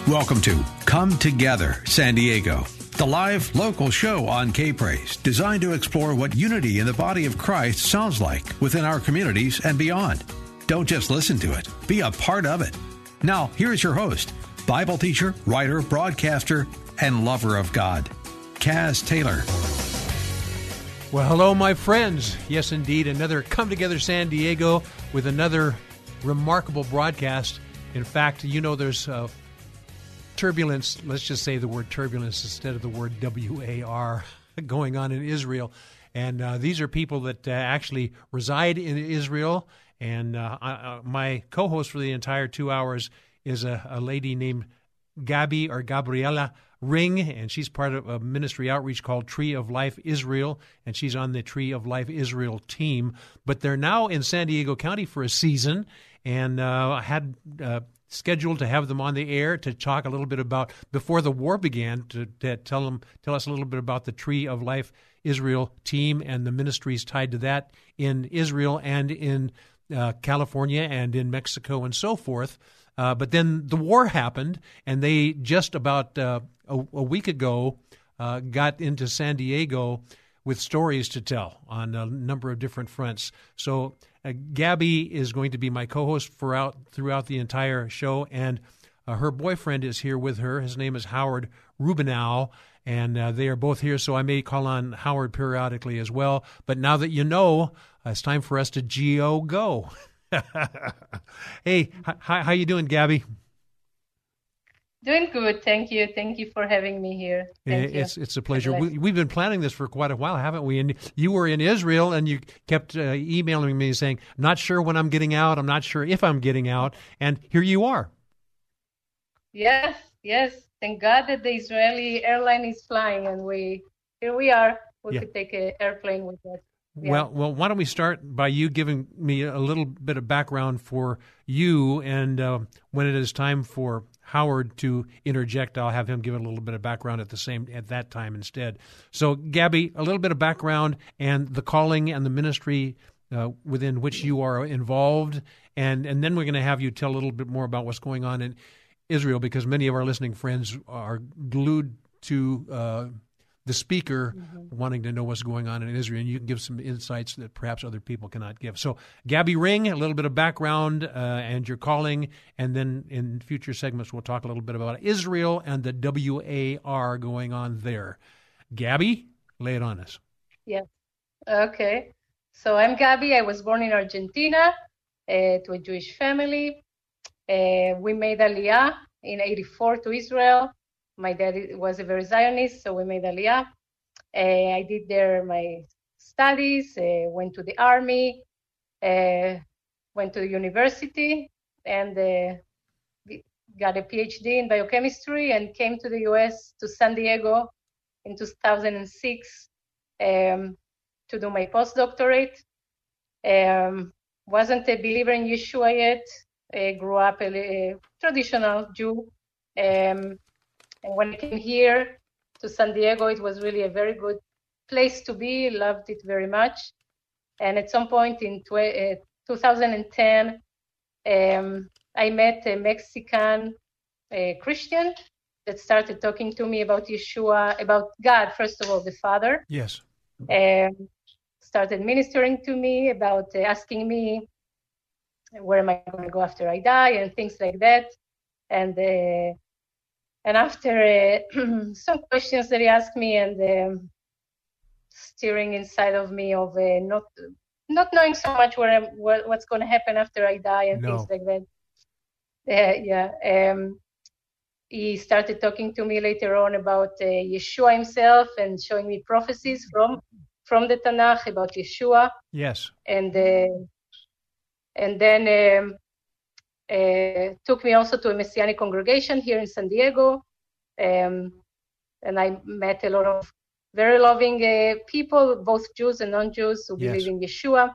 Welcome to Come Together San Diego, the live local show on K-Praise, designed to explore what unity in the body of Christ sounds like within our communities and beyond. Don't just listen to it, be a part of it. Now, here's your host, Bible teacher, writer, broadcaster, and lover of God, Kaz Taylor. Well, hello, my friends. Yes, indeed, another Come Together San Diego with another remarkable broadcast. In fact, you know there's turbulence, let's just say the word turbulence instead of the word W-A-R, going on in Israel. And these are people that actually reside in Israel. And my co-host for the entire 2 hours is a lady named Gabriela Ring, and she's part of a ministry outreach called Tree of Life Israel, and she's on the Tree of Life Israel team. But they're now in San Diego County for a season, and I had scheduled to have them on the air to talk a little bit about, before the war began, to tell us a little bit about the Tree of Life Israel team and the ministries tied to that in Israel and in California and in Mexico and so forth. But then the war happened, and they just about a week ago got into San Diego with stories to tell on a number of different fronts. So Gabby is going to be my co-host throughout the entire show, and her boyfriend is here with her. His name is Howard Rubinow, and they are both here, so I may call on Howard periodically as well. But now that you know, it's time for us to go. Hey, how you doing, Gabby? Doing good, thank you. Thank you for having me here. It's a pleasure. We've been planning this for quite a while, haven't we? And you were in Israel, and you kept emailing me saying, "Not sure when I'm getting out. I'm not sure if I'm getting out." And here you are. Yes. Thank God that the Israeli airline is flying, and here we are. We could take an airplane with us. Yeah. Well, why don't we start by you giving me a little bit of background for you, and when it is time for Howard to interject, I'll have him give a little bit of background at that time instead. So, Gabby, a little bit of background and the calling and the ministry within which you are involved, and then we're going to have you tell a little bit more about what's going on in Israel, because many of our listening friends are glued to the speaker wanting to know what's going on in Israel, and you can give some insights that perhaps other people cannot give. So, Gabby Ring, a little bit of background and your calling, and then in future segments we'll talk a little bit about Israel and the WAR going on there. Gabby, lay it on us. Yes. Okay. So I'm Gabby. I was born in Argentina to a Jewish family. We made Aliyah in '84 to Israel. My dad was a very Zionist, so we made Aliyah. I did there my studies, went to the army, went to the university, and got a PhD in biochemistry, and came to the U.S. to San Diego in 2006 to do my postdoctorate. Wasn't a believer in Yeshua yet. Grew up a traditional Jew. And when I came here to San Diego, it was really a very good place to be. Loved it very much. And at some point in 2010, I met a Mexican Christian that started talking to me about Yeshua, about God, first of all, the Father. Yes. Started ministering to me about asking me, where am I going to go after I die, and things like that. And after some questions that he asked me, and stirring inside of me of not knowing so much what's going to happen after I die and things like that. He started talking to me later on about Yeshua himself and showing me prophecies from the Tanakh about Yeshua. Yes. And then took me also to a Messianic congregation here in San Diego. And I met a lot of very loving people, both Jews and non-Jews, who believe in Yeshua.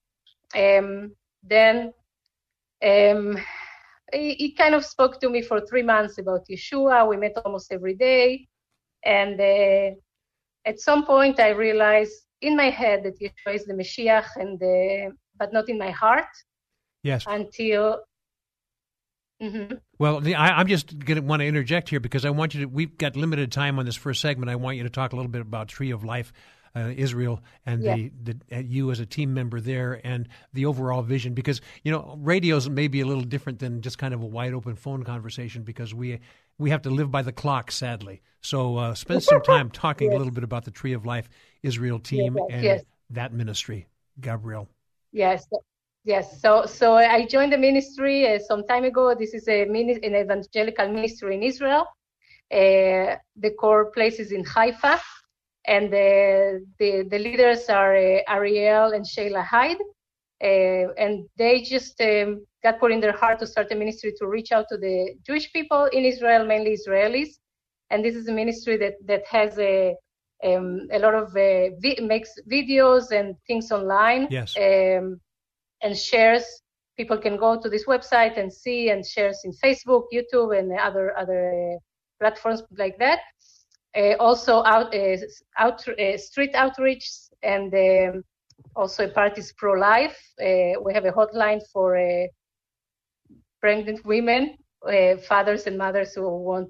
Then he kind of spoke to me for 3 months about Yeshua. We met almost every day. And at some point, I realized in my head that Yeshua is the Mashiach, but not in my heart. Yes. Until Well, I'm just going to want to interject here because I want you to. We've got limited time on this first segment. I want you to talk a little bit about Tree of Life, Israel, and you as a team member there, and the overall vision. Because radios may be a little different than just kind of a wide open phone conversation because we have to live by the clock, sadly. So spend some time talking a little bit about the Tree of Life Israel team and that ministry, Gabrielle. Yes. Yes, so I joined the ministry some time ago. This is an evangelical ministry in Israel. The core place is in Haifa, and the leaders are Ariel and Shayla Hyde, and they just got put in their heart to start a ministry to reach out to the Jewish people in Israel, mainly Israelis. And this is a ministry that has a lot of makes videos and things online. Yes. And shares. People can go to this website and see, and shares in Facebook, YouTube, and other platforms like that. Also street outreach, and also a part is pro-life. We have a hotline for pregnant women, fathers and mothers who want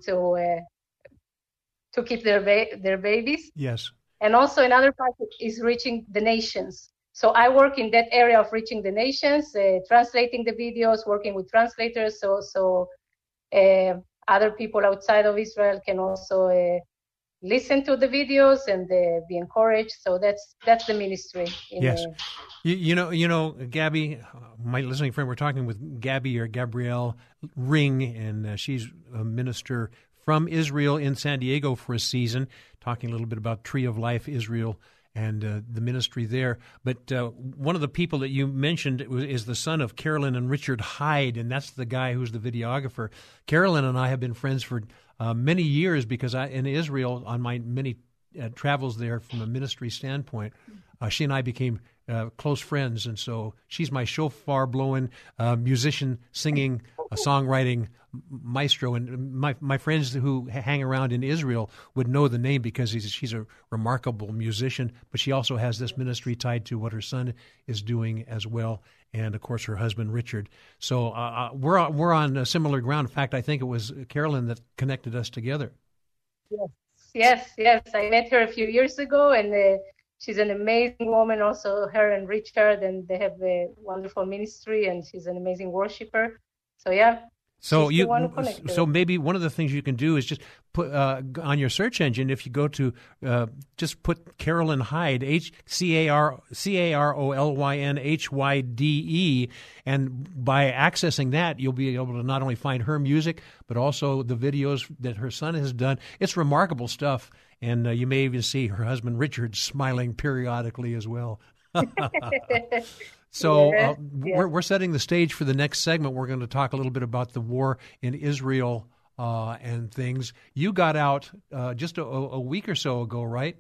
to keep their babies. Yes. And also another part is reaching the nations. So I work in that area of reaching the nations, translating the videos, working with translators, so other people outside of Israel can also listen to the videos and be encouraged. So that's the ministry. Yes. You know, Gabby, my listening friend, we're talking with Gabby or Gabrielle Ring, and she's a minister from Israel in San Diego for a season, talking a little bit about Tree of Life Israel and the ministry there. But one of the people that you mentioned is the son of Carolyn and Richard Hyde, and that's the guy who's the videographer. Carolyn and I have been friends for many years because in Israel, on my many travels there from a ministry standpoint, she and I became close friends, and so she's my shofar-blowing musician, singing, songwriting maestro, and my friends who hang around in Israel would know the name because she's a remarkable musician, but she also has this ministry tied to what her son is doing as well, and of course her husband Richard. So we're on a similar ground. In fact, I think it was Carolyn that connected us together. Yes. I met her a few years ago, and she's an amazing woman. Also, her and Richard, and they have a wonderful ministry, and she's an amazing worshiper. So yeah. So maybe one of the things you can do is just put on your search engine, if you go to just put Carolyn Hyde, CarolynHyde, and by accessing that, you'll be able to not only find her music, but also the videos that her son has done. It's remarkable stuff, and you may even see her husband Richard smiling periodically as well. So we're setting the stage for the next segment. We're going to talk a little bit about the war in Israel and things. You got out just a week or so ago, right?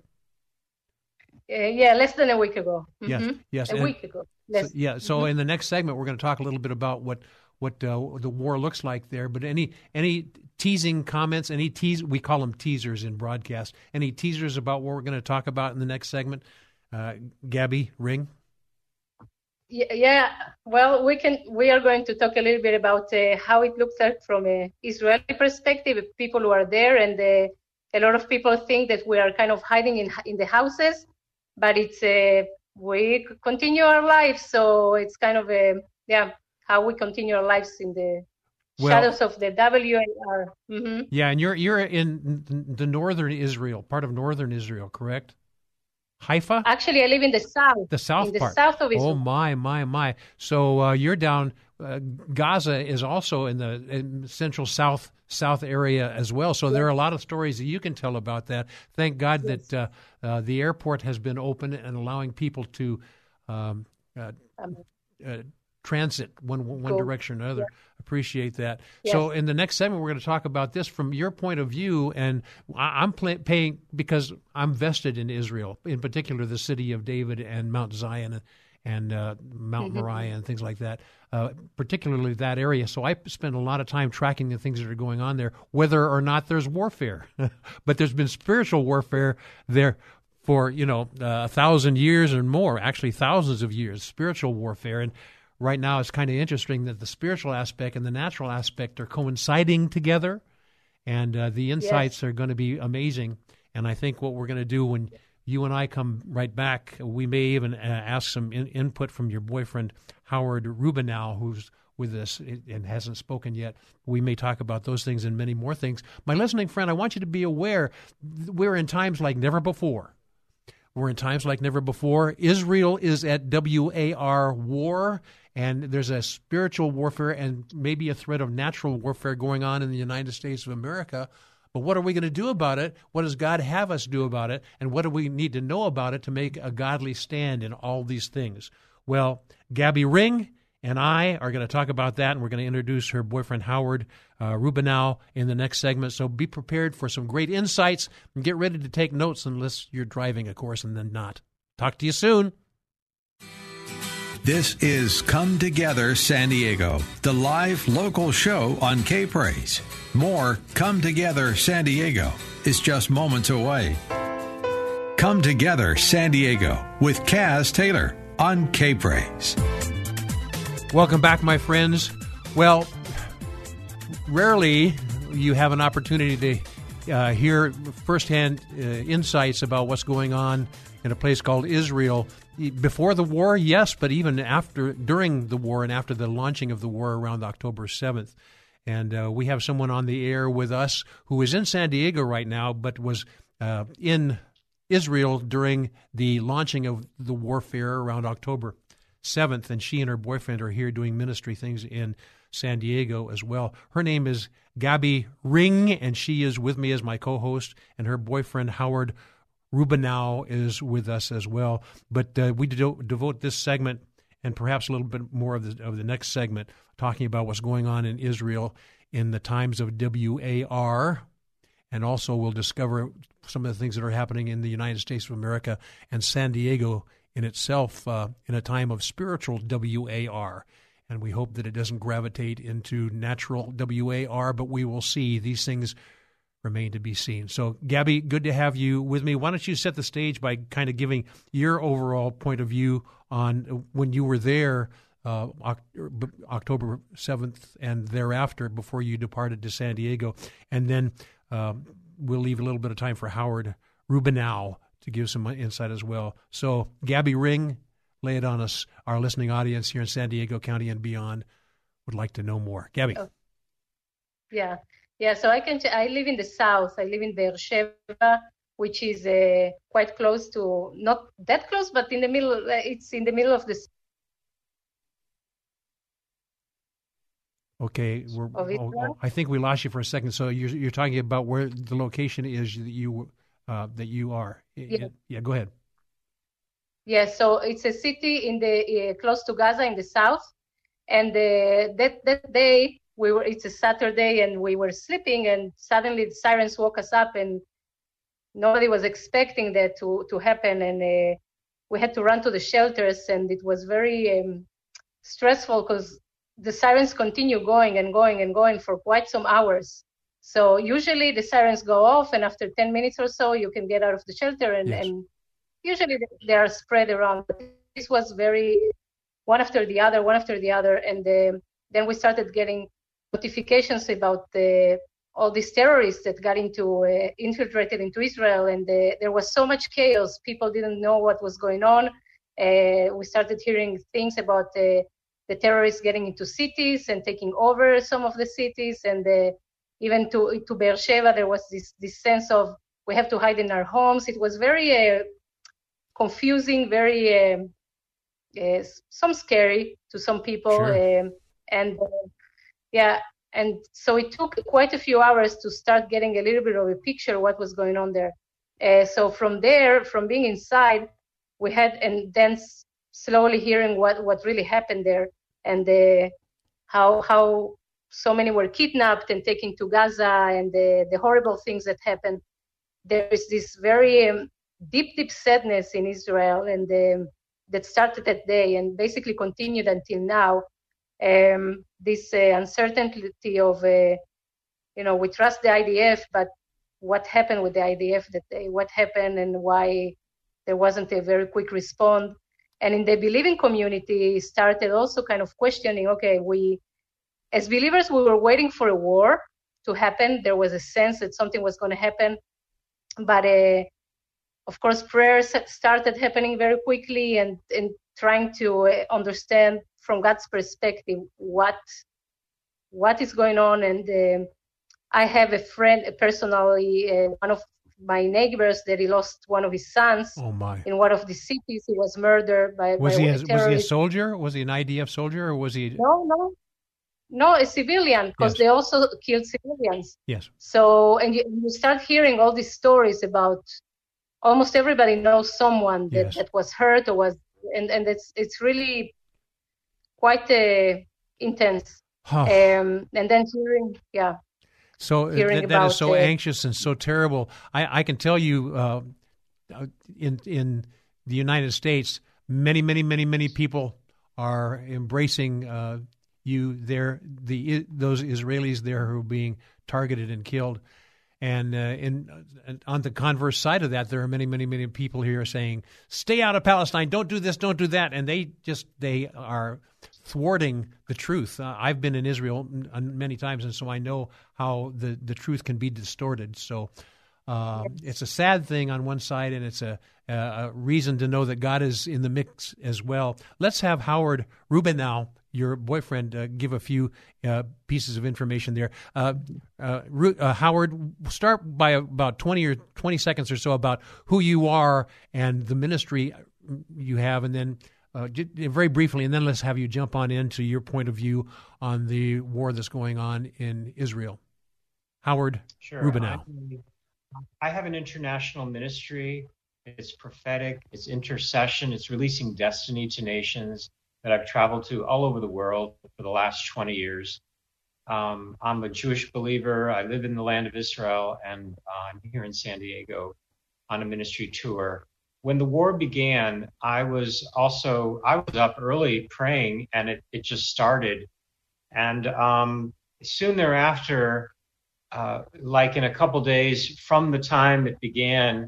Less than a week ago. Mm-hmm. Yes. A week ago. So in the next segment, we're going to talk a little bit about what the war looks like there. But any teasing comments, we call them teasers in broadcast. Any teasers about what we're going to talk about in the next segment? Gabby Ring? Yeah. Well, we are going to talk a little bit about how it looks like from an Israeli perspective, people who are there, and a lot of people think that we are kind of hiding in the houses, but it's we continue our lives, so it's kind of how we continue our lives in the shadows of the WAR. Mm-hmm. Yeah, and you're in the northern Israel, part of northern Israel, correct? Haifa? Actually, I live in the south. The south part. The south of Israel. Oh, my. So you're down, Gaza is also in the central south area as well. So there are a lot of stories that you can tell about that. Thank God that the airport has been open and allowing people to transit one direction or another. Yeah. Appreciate that. Yes. So in the next segment, we're going to talk about this from your point of view, and I'm paying because I'm vested in Israel, in particular the city of David and Mount Zion and Mount Moriah and things like that, particularly that area. So I spend a lot of time tracking the things that are going on there, whether or not there's warfare. But there's been spiritual warfare there for 1,000 years and more, actually thousands of years, spiritual warfare. And right now it's kind of interesting that the spiritual aspect and the natural aspect are coinciding together, and the insights are going to be amazing. And I think what we're going to do when you and I come right back, we may even ask some input from your boyfriend, Howard Rubinow, who's with us and hasn't spoken yet. We may talk about those things and many more things. My listening friend, I want you to be aware we're in times like never before. We're in times like never before. Israel is at WAR war, and there's a spiritual warfare and maybe a threat of natural warfare going on in the United States of America. But what are we going to do about it? What does God have us do about it? And what do we need to know about it to make a godly stand in all these things? Well, Gabby Ring and I are going to talk about that, and we're going to introduce her boyfriend, Howard Rubinow, in the next segment. So be prepared for some great insights, and get ready to take notes unless you're driving, of course, and then not. Talk to you soon. This is Come Together San Diego, the live local show on K-Praise. More Come Together San Diego is just moments away. Come Together San Diego with Kaz Taylor on K-Praise. Welcome back, my friends. Well, rarely you have an opportunity to hear firsthand insights about what's going on in a place called Israel. Before the war, yes, but even during the war and after the launching of the war around October 7th. And we have someone on the air with us who is in San Diego right now, but was in Israel during the launching of the warfare around October 7th, and she and her boyfriend are here doing ministry things in San Diego as well. Her name is Gabby Ring, and she is with me as my co-host, and her boyfriend, Howard Rubinow, is with us as well. But we devote this segment and perhaps a little bit more of the next segment talking about what's going on in Israel in the times of WAR, and also we'll discover some of the things that are happening in the United States of America and San Diego in itself in a time of spiritual WAR. And we hope that it doesn't gravitate into natural WAR, but we will see. These things remain to be seen. So, Gabby, good to have you with me. Why don't you set the stage by kind of giving your overall point of view on when you were there October 7th and thereafter before you departed to San Diego. And then we'll leave a little bit of time for Howard Rubinow to give some insight as well. So, Gabby Ring, lay it on us. Our listening audience here in San Diego County and beyond would like to know more. Gabby. Oh. Yeah. So I live in the south. I live in Be'er Sheva, which is quite close to, not that close, but in the middle. It's in the middle of the. Okay, I think we lost you for a second. So you're talking about where the location is that you are. Yeah, go ahead. Yeah, so it's a city in the close to Gaza in the south, and that day it's a Saturday, and we were sleeping, and suddenly the sirens woke us up, and nobody was expecting that to happen, and we had to run to the shelters, and it was very stressful because the sirens continue going and going and going for quite some hours. So usually the sirens go off, and after 10 minutes or so, you can get out of the shelter, and usually they are spread around. But this was very one after the other, and then we started getting notifications about all these terrorists that got infiltrated into Israel, and there was so much chaos. People didn't know what was going on. We started hearing things about the terrorists getting into cities and taking over some of the cities, and even to Be'er Sheva, there was this sense of we have to hide in our homes. It was very confusing, very some scary to some people, sure. And so it took quite a few hours to start getting a little bit of a picture of what was going on there. So from there, from being inside, we had, and then slowly hearing what really happened there, and how so many were kidnapped and taken to Gaza, and the horrible things that happened. There is this very deep sadness in Israel, and that started that day and basically continued until now. This uncertainty of, we trust the IDF, but what happened with the IDF that day? What happened and why there wasn't a very quick response? And in the believing community started also kind of questioning, okay, we, as believers, we were waiting for a war to happen. There was a sense that something was going to happen. But of course, prayers started happening very quickly, and trying to understand from God's perspective what is going on. And I have a friend, personally, one of my neighbors, that he lost one of his sons. Oh my! In one of the cities. He was murdered by Was he a terrorist. Was he a soldier? Was he an IDF soldier, or was he? No, a civilian, because Yes. They also killed civilians. Yes. So, and you start hearing all these stories about, almost everybody knows someone that, Yes. that was hurt or was, and it's really quite intense. Oh. And then hearing, yeah. So Hearing that about is so anxious and so terrible. I can tell you, in the United States, many people are embracing you there. Those Israelis there who are being targeted and killed, and on the converse side of that, there are many people here saying, "Stay out of Palestine! Don't do this! Don't do that!" And they are thwarting the truth. I've been in Israel many times, and so I know how the truth can be distorted. So it's a sad thing on one side, and it's a reason to know that God is in the mix as well. Let's have Howard Rubin now, your boyfriend, give a few pieces of information there. Howard, start by about 20 seconds or so about who you are and the ministry you have, and then very briefly, and then let's have you jump on into your point of view on the war that's going on in Israel. Howard Rubinow. I have an international ministry. It's prophetic, it's intercession, it's releasing destiny to nations that I've traveled to all over the world for the last 20 years. I'm a Jewish believer. I live in the land of Israel, and I'm here in San Diego on a ministry tour. When the war began, I was up early praying, and it just started. And soon thereafter, like in a couple days from the time it began,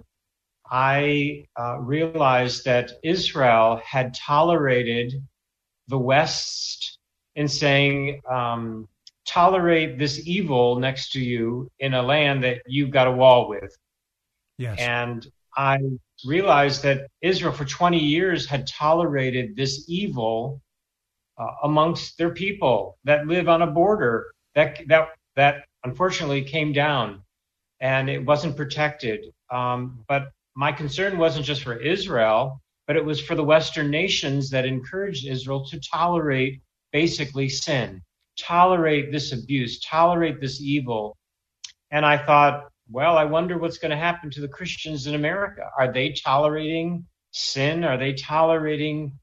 I realized that Israel had tolerated the West in saying, tolerate this evil next to you in a land that you've got a wall with. Yes. And I realized that Israel for 20 years had tolerated this evil amongst their people that live on a border that unfortunately came down, and it wasn't protected. But my concern wasn't just for Israel, but it was for the Western nations that encouraged Israel to tolerate basically sin, tolerate this abuse, tolerate this evil. And I thought, well, I wonder what's going to happen to the Christians in America. Are they tolerating sin? Are they tolerating,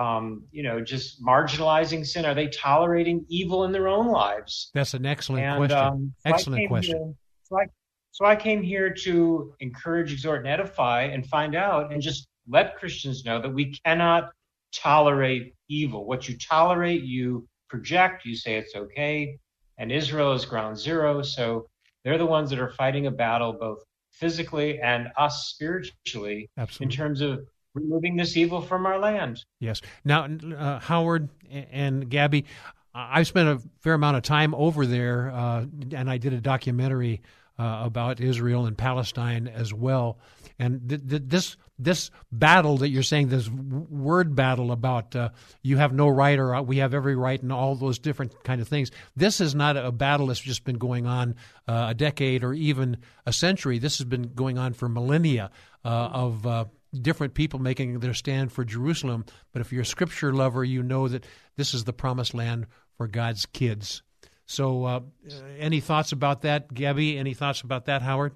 just marginalizing sin? Are they tolerating evil in their own lives? That's an excellent question. Excellent question. So I came here to encourage, exhort, and edify, and find out, and just let Christians know that we cannot tolerate evil. What you tolerate, you project, you say it's okay. And Israel is ground zero. So they're the ones that are fighting a battle, both physically and us spiritually, Absolutely. In terms of removing this evil from our land. Yes. Now, Howard and Gabby, I've spent a fair amount of time over there, and I did a documentary about Israel and Palestine as well. And this battle that you're saying, this word battle about you have no right or we have every right and all those different kind of things, this is not a battle that's just been going on a decade or even a century. This has been going on for millennia of different people making their stand for Jerusalem. But if you're a scripture lover, you know that this is the promised land for God's kids. So any thoughts about that, Gabby? Any thoughts about that, Howard?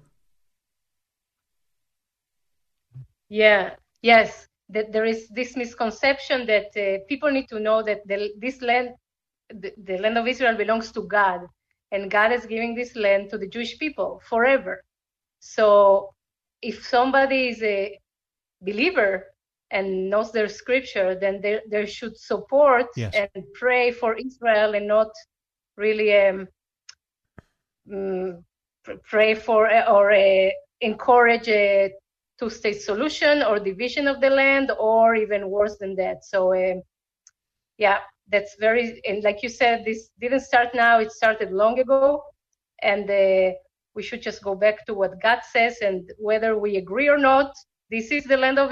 Yeah, yes. That there is this misconception that people need to know that this land, the land of Israel, belongs to God, and God is giving this land to the Jewish people forever. So if somebody is a believer and knows their scripture, then they should support Yes. and pray for Israel, and not really pray for or encourage two-state solution or division of the land, or even worse than that. So, that's and like you said, this didn't start now, it started long ago. And we should just go back to what God says, and whether we agree or not, this is the land of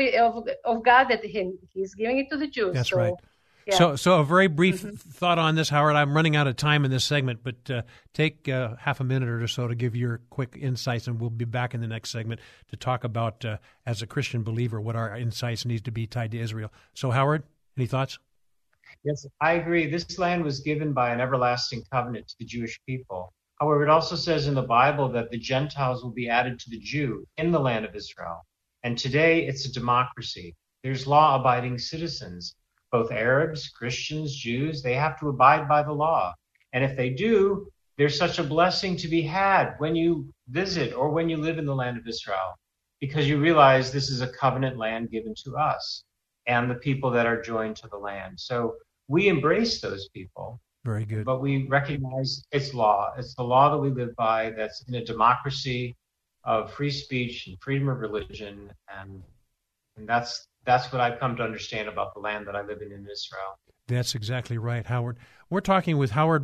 God that He's giving it to the Jews. That's right. Yeah. So a very brief thought on this, Howard. I'm running out of time in this segment, but take half a minute or so to give your quick insights, and we'll be back in the next segment to talk about, as a Christian believer, what our insights need to be tied to Israel. So, Howard, any thoughts? Yes, I agree. This land was given by an everlasting covenant to the Jewish people. However, it also says in the Bible that the Gentiles will be added to the Jew in the land of Israel. And today it's a democracy. There's law-abiding citizens. Both Arabs, Christians, Jews, they have to abide by the law. And if they do, there's such a blessing to be had when you visit or when you live in the land of Israel, because you realize this is a covenant land given to us and the people that are joined to the land. So we embrace those people. Very good. But we recognize it's law. It's the law that we live by, that's in a democracy of free speech and freedom of religion. And that's what I've come to understand about the land that I live in Israel. That's exactly right, Howard. We're talking with Howard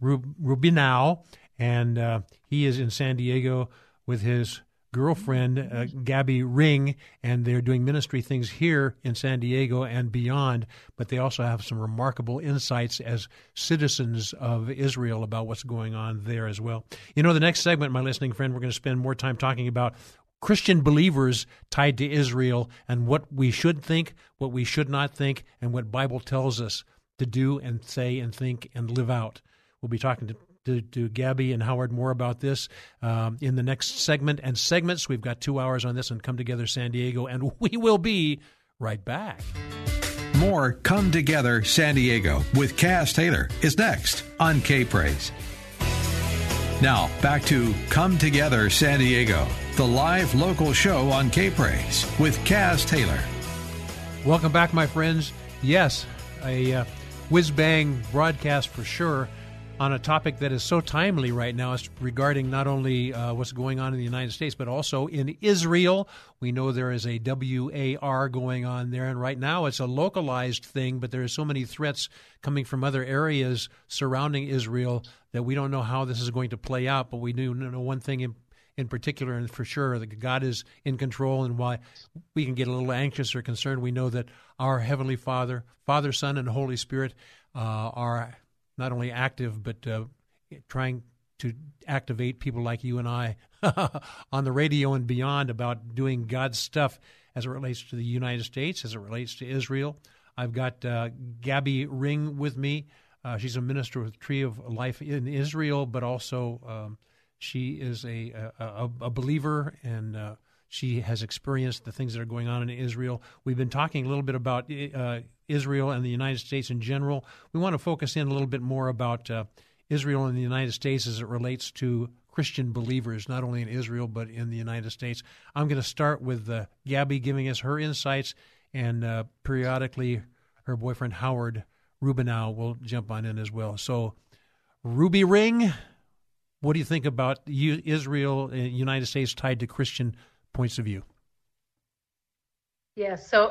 Rubinow, and he is in San Diego with his girlfriend, Gabby Ring, and they're doing ministry things here in San Diego and beyond, but they also have some remarkable insights as citizens of Israel about what's going on there as well. You know, the next segment, my listening friend, we're going to spend more time talking about Christian believers tied to Israel and what we should think, what we should not think, and what Bible tells us to do and say and think and live out. We'll be talking to Gabby and Howard more about this in the next segment and segments. We've got 2 hours on this on Come Together San Diego, and we will be right back. More Come Together San Diego with Cass Taylor is next on K-Praise. Now, back to Come Together San Diego, the live local show on K-Praise with Cass Taylor. Welcome back, my friends. Yes, a whiz-bang broadcast for sure on a topic that is so timely right now. It's regarding not only what's going on in the United States, but also in Israel. We know there is a WAR going on there, and right now it's a localized thing, but there are so many threats coming from other areas surrounding Israel that we don't know how this is going to play out, but we do know one thing in particular, and for sure, that God is in control, and why we can get a little anxious or concerned, we know that our Heavenly Father, Father, Son, and Holy Spirit are not only active, but trying to activate people like you and I on the radio and beyond about doing God's stuff as it relates to the United States, as it relates to Israel. I've got Gabby Ring with me. She's a minister with Tree of Life in Israel, but also she is a believer, and she has experienced the things that are going on in Israel. We've been talking a little bit about Israel and the United States in general. We want to focus in a little bit more about Israel and the United States as it relates to Christian believers, not only in Israel but in the United States. I'm going to start with Gabby giving us her insights, and periodically her boyfriend Howard Rubinow will jump on in as well. So, Ruby Ring, what do you think about Israel and the United States tied to Christian points of view? Yeah, so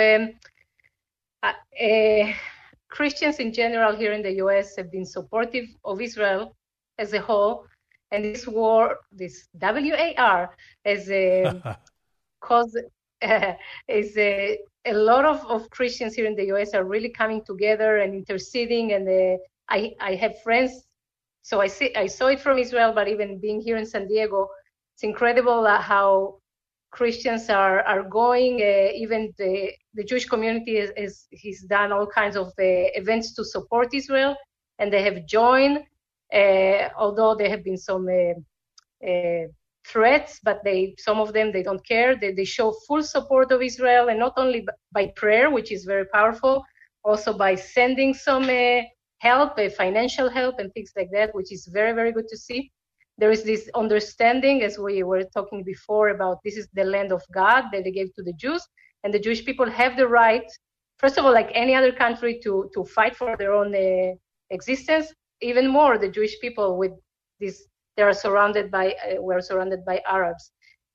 Christians in general here in the U.S. have been supportive of Israel as a whole, and this war, this WAR, has caused a lot of Christians here in the U.S. are really coming together and interceding, and I have friends. So I saw it from Israel, but even being here in San Diego, it's incredible how Christians are going. Even the Jewish community has done all kinds of events to support Israel, and they have joined. Although there have been some threats, but some of them, they don't care. They show full support of Israel, and not only by prayer, which is very powerful, also by sending some help, financial help, and things like that, which is very, very good to see. There is this understanding, as we were talking before, about this is the land of God that they gave to the Jews, and the Jewish people have the right, first of all, like any other country, to fight for their own existence. Even more, the Jewish people with this, we're surrounded by Arabs.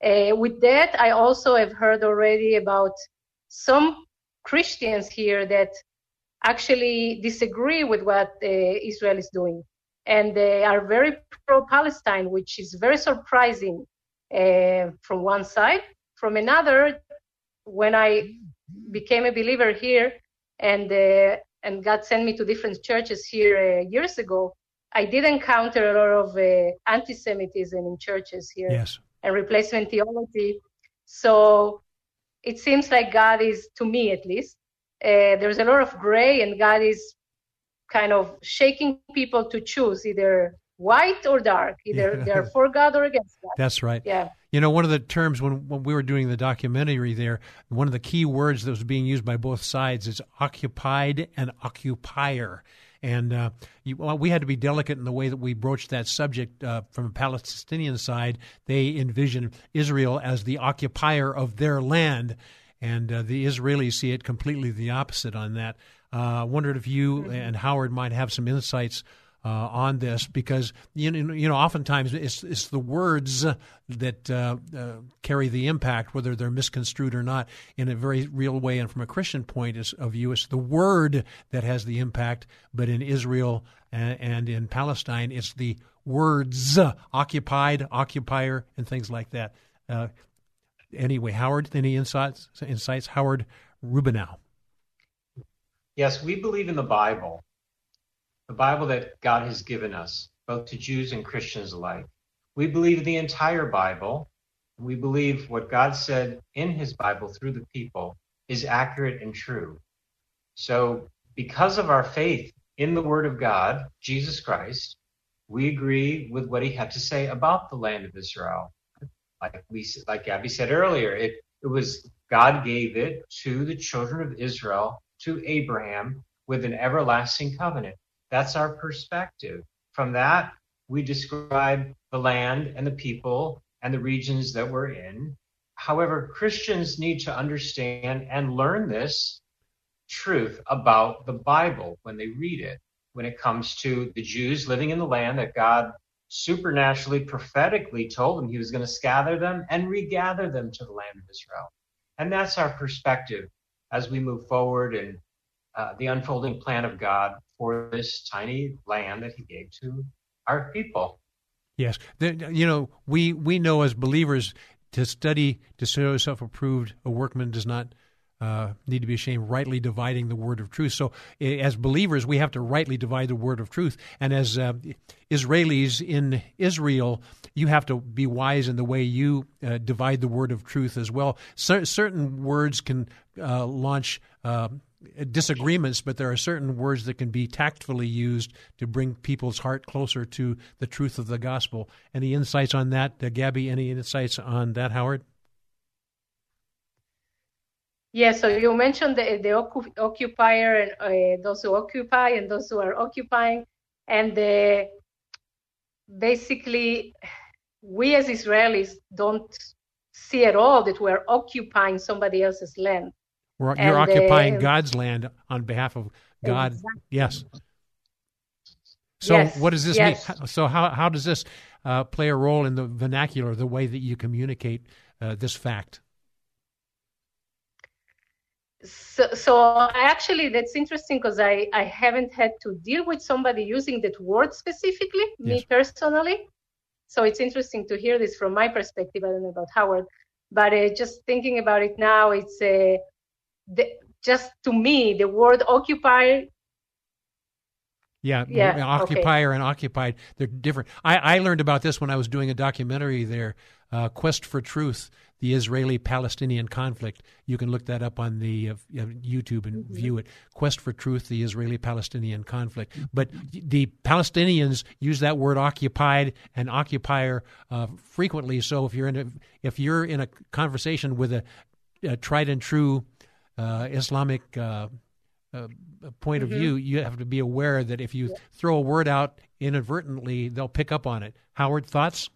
With that, I also have heard already about some Christians here that actually disagree with what Israel is doing. And they are very pro-Palestine, which is very surprising from one side. From another, when I became a believer here and God sent me to different churches here years ago, I did encounter a lot of anti-Semitism in churches here. Yes. And replacement theology. So it seems like God is, to me at least, there's a lot of gray, and God is kind of shaking people to choose either white or dark, either they're for God or against God. That's right. Yeah. You know, one of the terms when we were doing the documentary there, one of the key words that was being used by both sides is occupied and occupier. And we had to be delicate in the way that we broached that subject. From a Palestinian side, they envision Israel as the occupier of their land, and the Israelis see it completely the opposite on that. I wondered if you and Howard might have some insights on this, because you know oftentimes it's the words that carry the impact, whether they're misconstrued or not, in a very real way. And from a Christian point of view, it's the word that has the impact. But in Israel and in Palestine, it's the words occupied, occupier, and things like that. Anyway, Howard, any insights? Howard Rubinow. Yes, we believe in the Bible that God has given us, both to Jews and Christians alike. We believe the entire Bible. We believe what God said in his Bible through the people is accurate and true. So because of our faith in the Word of God, Jesus Christ, we agree with what he had to say about the land of Israel. Like Gabby said earlier, it was God gave it to the children of Israel, to Abraham, with an everlasting covenant. That's our perspective. From that, we describe the land and the people and the regions that we're in. However, Christians need to understand and learn this truth about the Bible when they read it, when it comes to the Jews living in the land that God supernaturally, prophetically told them he was going to scatter them and regather them to the land of Israel. And that's our perspective as we move forward in the unfolding plan of God for this tiny land that he gave to our people. Yes. We know as believers to study, to show yourself approved, a workman does not need to be ashamed, rightly dividing the word of truth. So as believers, we have to rightly divide the word of truth. And as Israelis in Israel, you have to be wise in the way you divide the word of truth as well. Certain words can launch disagreements, but there are certain words that can be tactfully used to bring people's heart closer to the truth of the gospel. Any insights on that, Gabby? Any insights on that, Howard? Yeah, so you mentioned the occupier and those who occupy and those who are occupying. And basically, we as Israelis don't see at all that we're occupying somebody else's land. You're occupying God's land on behalf of God. Exactly. Yes. So yes, what does this yes. mean? So how does this play a role in the vernacular, the way that you communicate this fact? So actually, that's interesting because I haven't had to deal with somebody using that word specifically, Yes. me personally. So it's interesting to hear this from my perspective. I don't know about Howard, but just thinking about it now, it's just to me, the word occupier. Yeah, occupier and occupied, they're different. I learned about this when I was doing a documentary there, Quest for Truth, the Israeli-Palestinian conflict. You can look that up on the YouTube and view it. Quest for Truth, the Israeli-Palestinian conflict. But the Palestinians use that word occupied and occupier frequently. So if you're in a conversation with a tried and true Islamic point of view, you have to be aware that if you throw a word out inadvertently, they'll pick up on it. Howard, thoughts?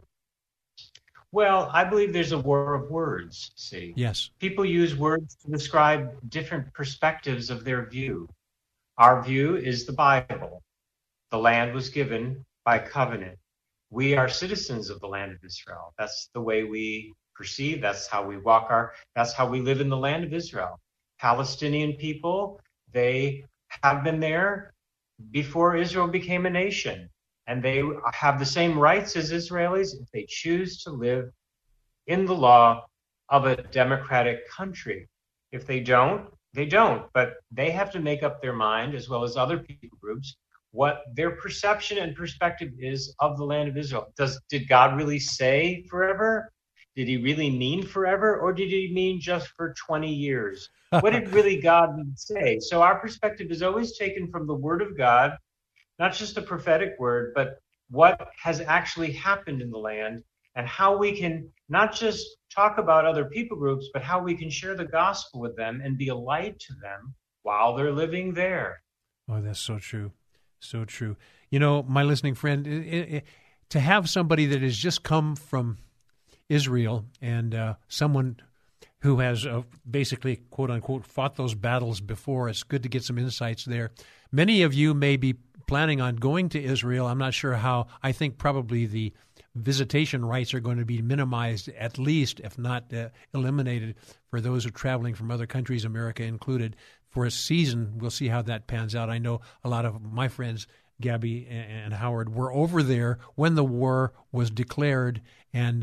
Well, I believe there's a war of words, see. Yes. People use words to describe different perspectives of their view. Our view is the Bible. The land was given by covenant. we are citizens of the land of Israel. That's the way we perceive. That's how we that's how we live in the land of Israel. Palestinian people, they have been there before Israel became a nation, and they have the same rights as Israelis if they choose to live in the law of a democratic country. If they don't, they don't. But they have to make up their mind, as well as other people groups, what their perception and perspective is of the land of Israel. Did God really say forever? Did he really mean forever? Or did he mean just for 20 years? What did really God say? So our perspective is always taken from the word of God, not just a prophetic word, but what has actually happened in the land, and how we can not just talk about other people groups, but how we can share the gospel with them and be a light to them while they're living there. Oh, that's so true. So true. You know, my listening friend, to have somebody that has just come from Israel and someone who has basically, quote unquote, fought those battles before, it's good to get some insights there. Many of you may be planning on going to Israel. I'm not sure how. I think probably the visitation rights are going to be minimized, at least, if not eliminated, for those who are traveling from other countries, America included, for a season. We'll see how that pans out. I know a lot of my friends, Gabby and Howard, were over there when the war was declared, and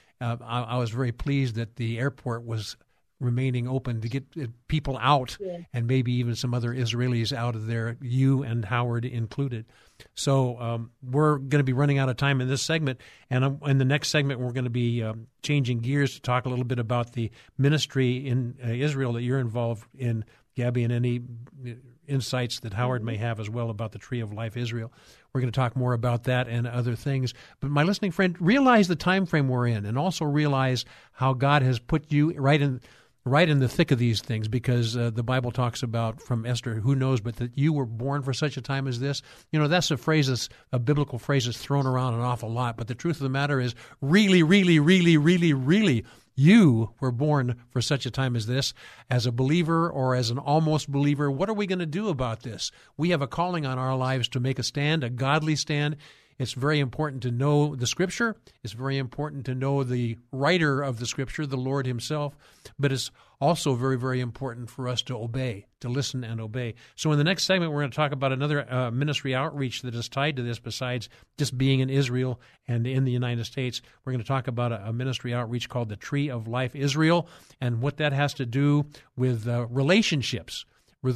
I was very pleased that the airport was remaining open to get people out, and maybe even some other Israelis out of there, you and Howard included. So we're going to be running out of time in this segment, and in the next segment we're going to be changing gears to talk a little bit about the ministry in Israel that you're involved in, Gabby, and any insights that Howard may have as well about the Tree of Life Israel. We're going to talk more about that and other things. But my listening friend, realize the time frame we're in, and also realize how God has put you right in the thick of these things, because the Bible talks about, from Esther, who knows, but that you were born for such a time as this. You know, that's a biblical phrase that's thrown around an awful lot. But the truth of the matter is, really, really, really, really, really, you were born for such a time as this. As a believer or as an almost believer, what are we going to do about this? We have a calling on our lives to make a stand, a godly stand. It's very important to know the Scripture. It's very important to know the writer of the Scripture, the Lord himself. But it's also very, very important for us to obey, to listen and obey. So in the next segment, we're going to talk about another ministry outreach that is tied to this, besides just being in Israel and in the United States. We're going to talk about a ministry outreach called the Tree of Life Israel, and what that has to do with relationships,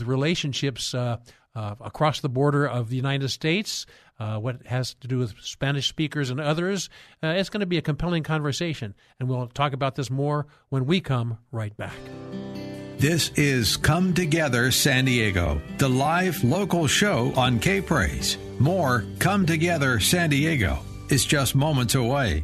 across the border of the United States, what has to do with Spanish speakers and others. It's going to be a compelling conversation, and we'll talk about this more when we come right back. This is Come Together San Diego, the live local show on K-Praise. More Come Together San Diego is just moments away.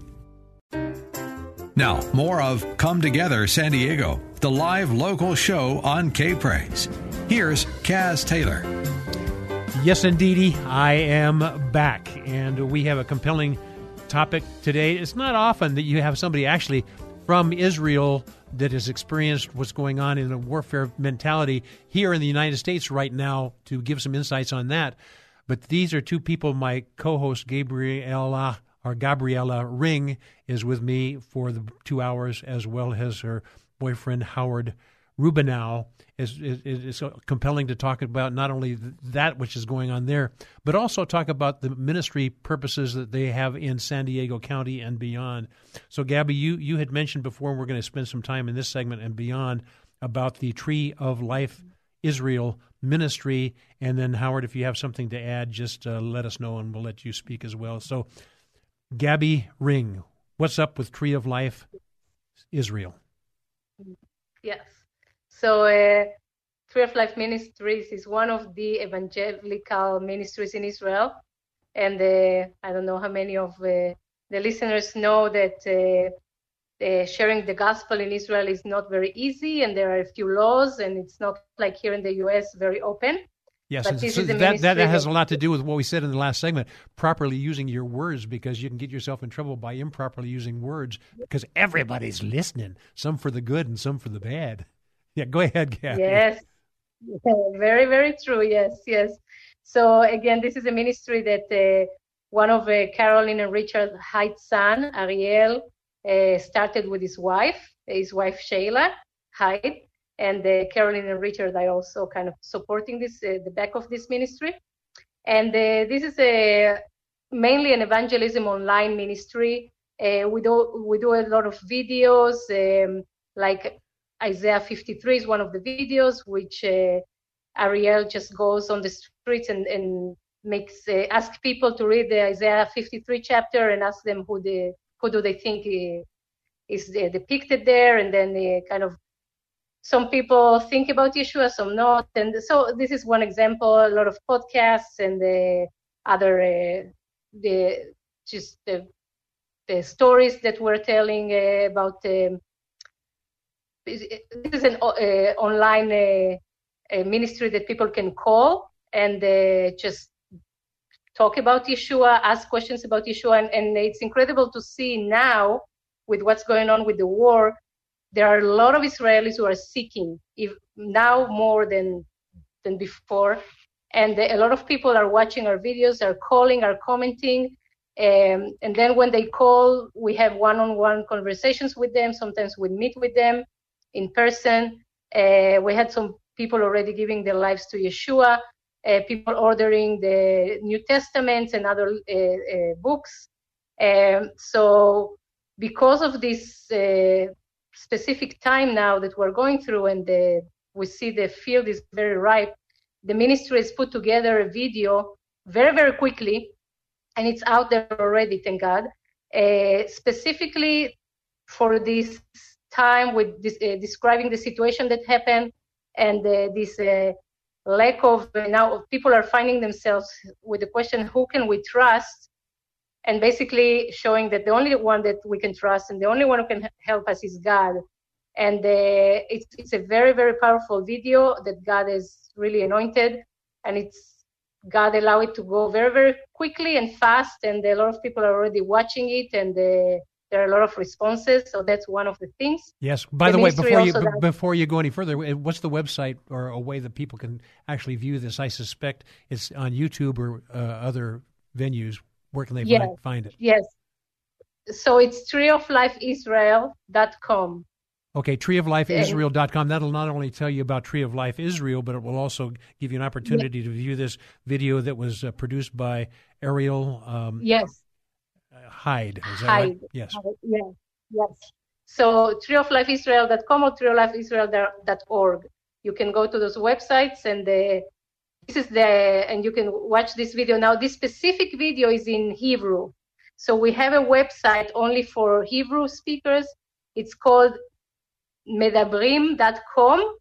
Now, more of Come Together San Diego, the live local show on K-Praise. Here's Kaz Taylor. Yes, indeedy, I am back, and we have a compelling topic today. It's not often that you have somebody actually from Israel that has experienced what's going on in a warfare mentality here in the United States right now to give some insights on that. But these are two people. My co-host Gabriela Ring is with me for the 2 hours, as well as her boyfriend Howard Rubinow. It's compelling to talk about not only that which is going on there, but also talk about the ministry purposes that they have in San Diego County and beyond. So, Gabby, you had mentioned before, and we're going to spend some time in this segment and beyond, about the Tree of Life Israel ministry. And then, Howard, if you have something to add, just let us know, and we'll let you speak as well. So, Gabby Ring, what's up with Tree of Life Israel? Yes. So Tree of Life Ministries is one of the evangelical ministries in Israel. And I don't know how many of the listeners know that sharing the gospel in Israel is not very easy, and there are a few laws, and it's not like here in the U.S. very open. Yes, and so that has a lot to do with what we said in the last segment, properly using your words, because you can get yourself in trouble by improperly using words, because everybody's listening, some for the good and some for the bad. Yeah, go ahead, Gabby. Yes, very, very true. Yes. So again, this is a ministry that one of Carolyn and Richard Hyde's son, Ariel, started with his wife Shayla Hyde, and Carolyn and Richard are also kind of supporting this, the back of this ministry. And this is mainly an evangelism online ministry. We do a lot of videos, like Isaiah 53 is one of the videos, which Ariel just goes on the streets and makes ask people to read the Isaiah 53 chapter and ask them who do they think is depicted there, and then kind of some people think about Yeshua, some not, and so this is one example. A lot of podcasts and the other the stories that we're telling about. This is an online ministry that people can call and just talk about Yeshua, ask questions about Yeshua, and it's incredible to see now with what's going on with the war. There are a lot of Israelis who are seeking, now more than before, and a lot of people are watching our videos, are calling, are commenting, and then when they call, we have one-on-one conversations with them. Sometimes we meet with them in person. We had some people already giving their lives to Yeshua, people ordering the New Testaments and other books. So because of this specific time now that we're going through, and we see the field is very ripe, the ministry has put together a video very, very quickly, and it's out there already, thank God, specifically for this time with this, describing the situation that happened, and this lack of, now people are finding themselves with the question, who can we trust? And basically showing that the only one that we can trust and the only one who can help us is God. And it's a very, very powerful video that God has really anointed, and it's God allow it to go very, very quickly and fast, and a lot of people are already watching it, and there are a lot of responses. So that's one of the things. Yes. By the way, before you go any further, what's the website or a way that people can actually view this? I suspect it's on YouTube or other venues. Where can they find it? Yes. So it's treeoflifeisrael.com. Okay, treeoflifeisrael.com. That'll not only tell you about Tree of Life Israel, but it will also give you an opportunity to view this video that was produced by Ariel Hyde. Is that right? Yes. Yes. So treeoflifeisrael.com or treeoflifeisrael.org. You can go to those websites, and and you can watch this video. Now, this specific video is in Hebrew. So we have a website only for Hebrew speakers. It's called medabrim.com.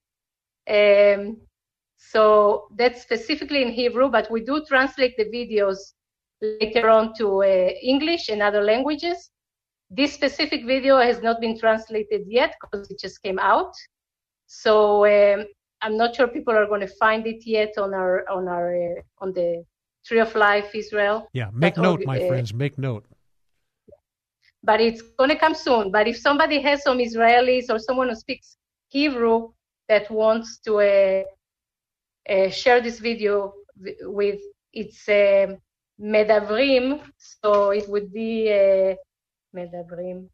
So that's specifically in Hebrew, but we do translate the videos later on to English and other languages. This specific video has not been translated yet because it just came out. So I'm not sure people are going to find it yet on the Tree of Life Israel. Yeah, make note, my friends, make note. But it's going to come soon. But if somebody has some Israelis or someone who speaks Hebrew that wants to share this video with, it's Medabrim, so it would be Medabrim,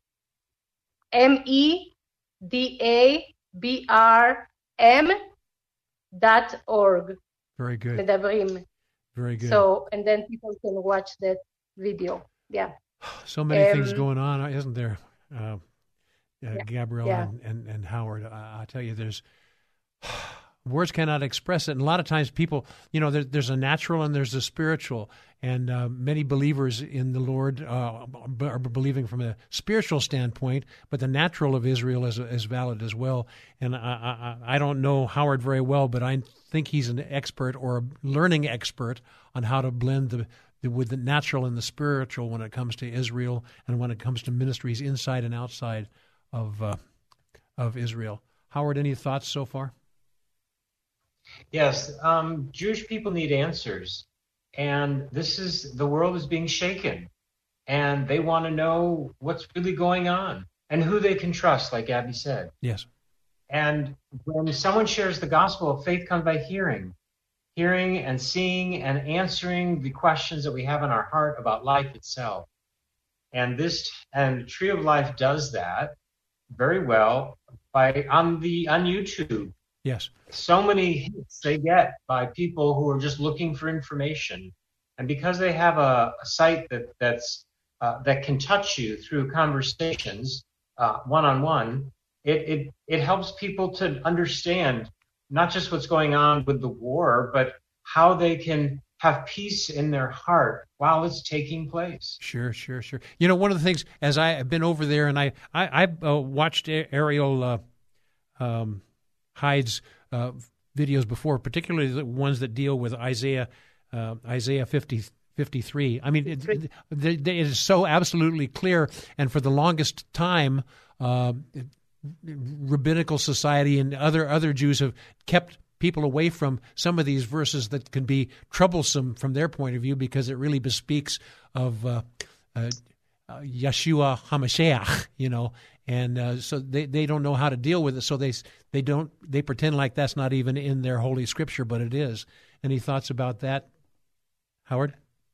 MEDABRM.org. Very good. Medabrim. Very good. So, and then people can watch that video. Yeah. So many things going on, isn't there, Gabrielle and Howard? I tell you, there's words cannot express it. And a lot of times people, there's a natural and there's a spiritual. And many believers in the Lord are believing from a spiritual standpoint, but the natural of Israel is valid as well. And I don't know Howard very well, but I think he's an expert or a learning expert on how to blend with the natural and the spiritual when it comes to Israel and when it comes to ministries inside and outside of Israel. Howard, any thoughts so far? Yes, Jewish people need answers, and the world is being shaken, and they want to know what's really going on and who they can trust, like Abby said. Yes. And when someone shares the gospel, faith comes by hearing, hearing and seeing and answering the questions that we have in our heart about life itself. And Tree of Life does that very well on YouTube. Yes. So many hits they get by people who are just looking for information. And because they have a site that can touch you through conversations one-on-one, it helps people to understand not just what's going on with the war, but how they can have peace in their heart while it's taking place. Sure. One of the things, as I've been over there, and I've watched Ariel Hyde's videos before, particularly the ones that deal with Isaiah 53. I mean, it is so absolutely clear, and for the longest time, rabbinical society and other Jews have kept people away from some of these verses that can be troublesome from their point of view, because it really bespeaks of Yeshua HaMashiach, and so they don't know how to deal with it. So they pretend like that's not even in their Holy Scripture, but it is. Any thoughts about that, Howard?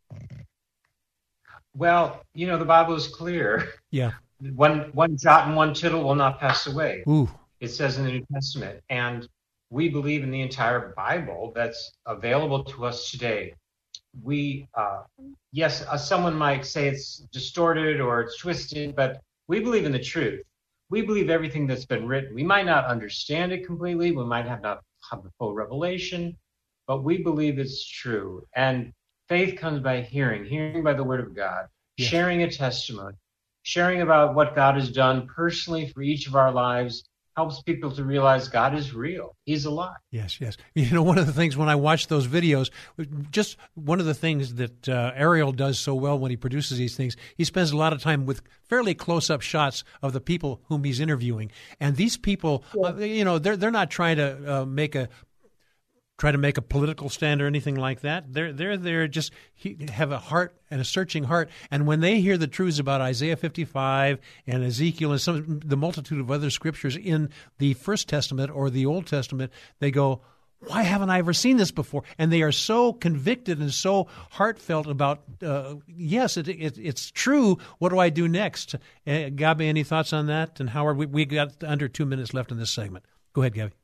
Well, the Bible is clear. Yeah. One jot and one tittle will not pass away. Ooh. It says in the New Testament. And we believe in the entire Bible that's available to us today. We, someone might say it's distorted or it's twisted, but we believe in the truth. We believe everything that's been written. We might not understand it completely. We might not have the full revelation, but we believe it's true. And faith comes by hearing by the word of God, yes. Sharing a testimony, sharing about what God has done personally for each of our lives helps people to realize God is real. He's alive. Yes. One of the things when I watch those videos, just one of the things that Ariel does so well when he produces these things, he spends a lot of time with fairly close-up shots of the people whom he's interviewing. And these people, they're not trying to make a political stand or anything like that. They're just have a heart and a searching heart. And when they hear the truths about Isaiah 55 and Ezekiel and the multitude of other scriptures in the First Testament or the Old Testament, they go, why haven't I ever seen this before? And they are so convicted and so heartfelt about, yes, it's true. What do I do next? Gabi, any thoughts on that? And Howard, we got under 2 minutes left in this segment. Go ahead, Gabi.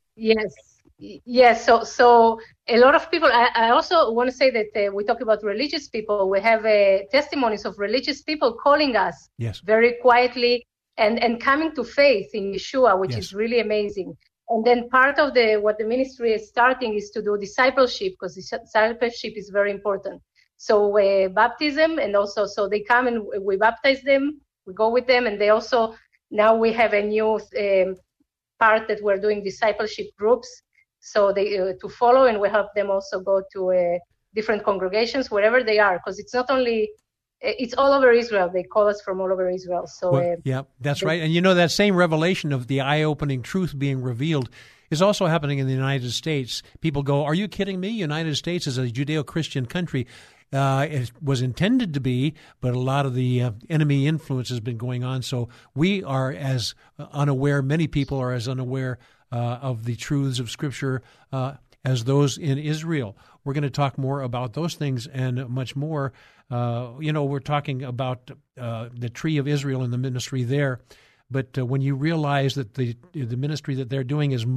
Yes. So a lot of people, I also want to say that we talk about religious people. We have testimonies of religious people calling us very quietly and coming to faith in Yeshua, which is really amazing. And then part of what the ministry is starting is to do discipleship, because discipleship is very important. So baptism, and also so they come and we baptize them, we go with them, and they also, now we have a new part that we're doing discipleship groups. So they to follow, and we help them also go to different congregations wherever they are, because it's not only it's all over Israel. They call us from all over Israel. So that's right. And that same revelation of the eye-opening truth being revealed is also happening in the United States. People go, "Are you kidding me? United States is a Judeo-Christian country." It was intended to be, but a lot of the enemy influence has been going on. So we are as unaware. Many people are as unaware of the truths of Scripture as those in Israel. We're going to talk more about those things and much more. We're talking about the Tree of Israel and the ministry there. But when you realize that the ministry that they're doing is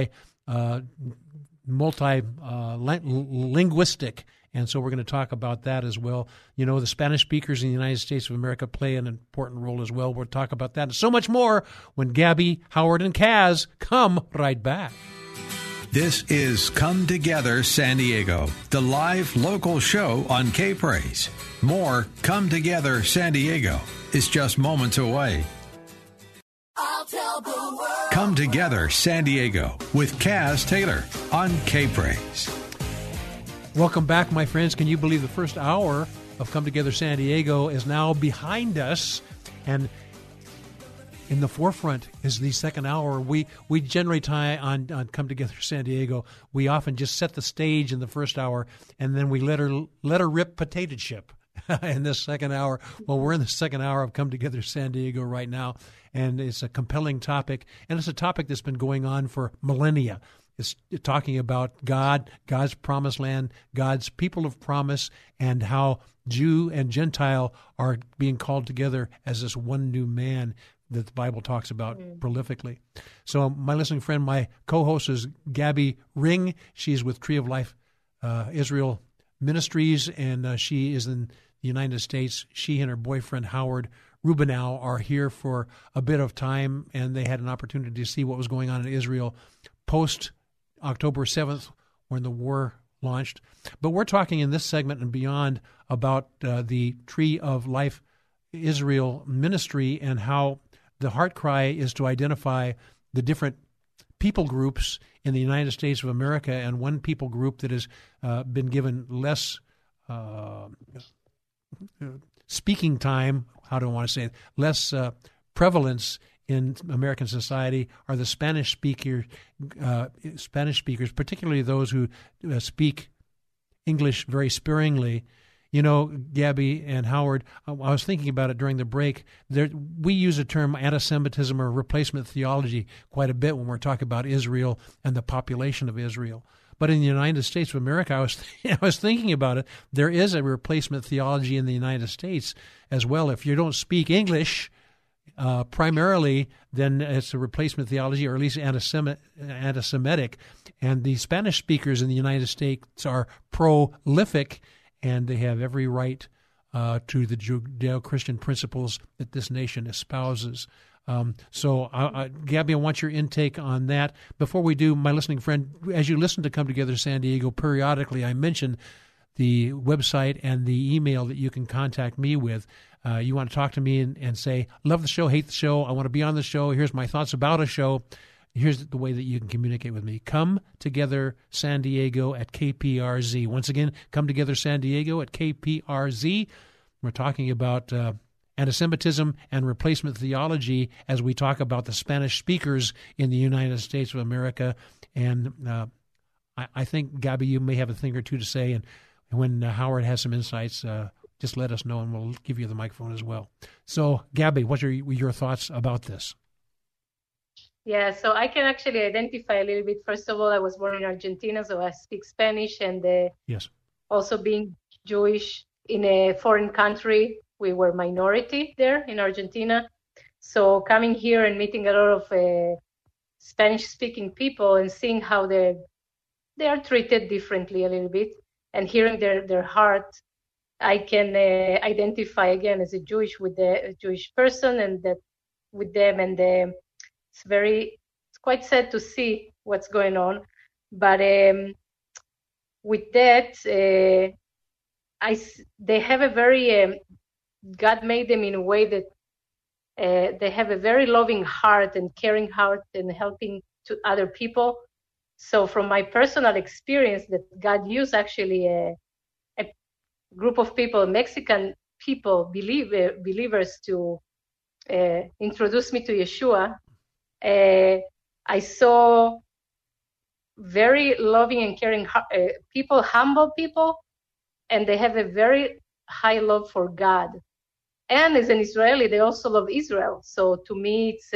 multi-linguistic, and so we're going to talk about that as well. The Spanish speakers in the United States of America play an important role as well. We'll talk about that and so much more when Gabi, Howard, and Kaz come right back. This is Come Together San Diego, the live local show on K-Praise. More Come Together San Diego is just moments away. I'll tell the world. Come Together San Diego with Kaz Taylor on K-Praise. Welcome back, my friends. Can you believe the first hour of Come Together San Diego is now behind us? And in the forefront is the second hour. We generally tie on Come Together San Diego. We often just set the stage in the first hour, and then we let her rip potato chip in this second hour. Well, we're in the second hour of Come Together San Diego right now, and it's a compelling topic, and it's a topic that's been going on for millennia. It's talking about God, God's promised land, God's people of promise, and how Jew and Gentile are being called together as this one new man that the Bible talks about prolifically. So my listening friend, my co-host is Gabby Ring. She's with Tree of Life Israel Ministries, and she is in the United States. She and her boyfriend, Howard Rubinow, are here for a bit of time, and they had an opportunity to see what was going on in Israel post October 7th when the war launched. But we're talking in this segment and beyond about the Tree of Life Israel ministry and how the heart cry is to identify the different people groups in the United States of America, and one people group that has been given less speaking time, how do I want to say it, less prevalence in American society are the Spanish speakers, particularly those who speak English very sparingly. You know, Gabby and Howard, I was thinking about it during the break. We use the term anti-Semitism or replacement theology quite a bit when we're talking about Israel and the population of Israel. But in the United States of America, I was thinking about it. There is a replacement theology in the United States as well. If you don't speak English primarily, then it's a replacement theology, or at least anti-Semitic. And the Spanish speakers in the United States are prolific, and they have every right to the Judeo-Christian principles that this nation espouses. So, Gabby, I want your intake on that. Before we do, my listening friend, as you listen to Come Together San Diego, periodically I mention the website and the email that you can contact me with. You want to talk to me and say, love the show, hate the show, I want to be on the show, here's my thoughts about a show. Here's the way that you can communicate with me. Come Together San Diego at KPRZ. Once again, Come Together San Diego at KPRZ. We're talking about anti-Semitism and replacement theology as we talk about the Spanish speakers in the United States of America. And I think, Gabby, you may have a thing or two to say. And when Howard has some insights, just let us know, and we'll give you the microphone as well. So, Gabby, what are your thoughts about this? Yeah, so I can actually identify a little bit. First of all, I was born in Argentina, so I speak Spanish, and yes, also being Jewish in a foreign country, we were minority there in Argentina. So coming here and meeting a lot of Spanish-speaking people and seeing how they are treated differently a little bit, and hearing their heart, I can identify again as a Jewish with the Jewish person, and that with them, and it's quite sad to see what's going on. But with that, they have a very God made them in a way that they have a very loving heart and caring heart and helping to other people. So from my personal experience, that God used actually a group of people, Mexican people, believers, to introduce me to Yeshua. I saw very loving and caring people, humble people, and they have a very high love for God. And as an Israeli, they also love Israel. So to me, it's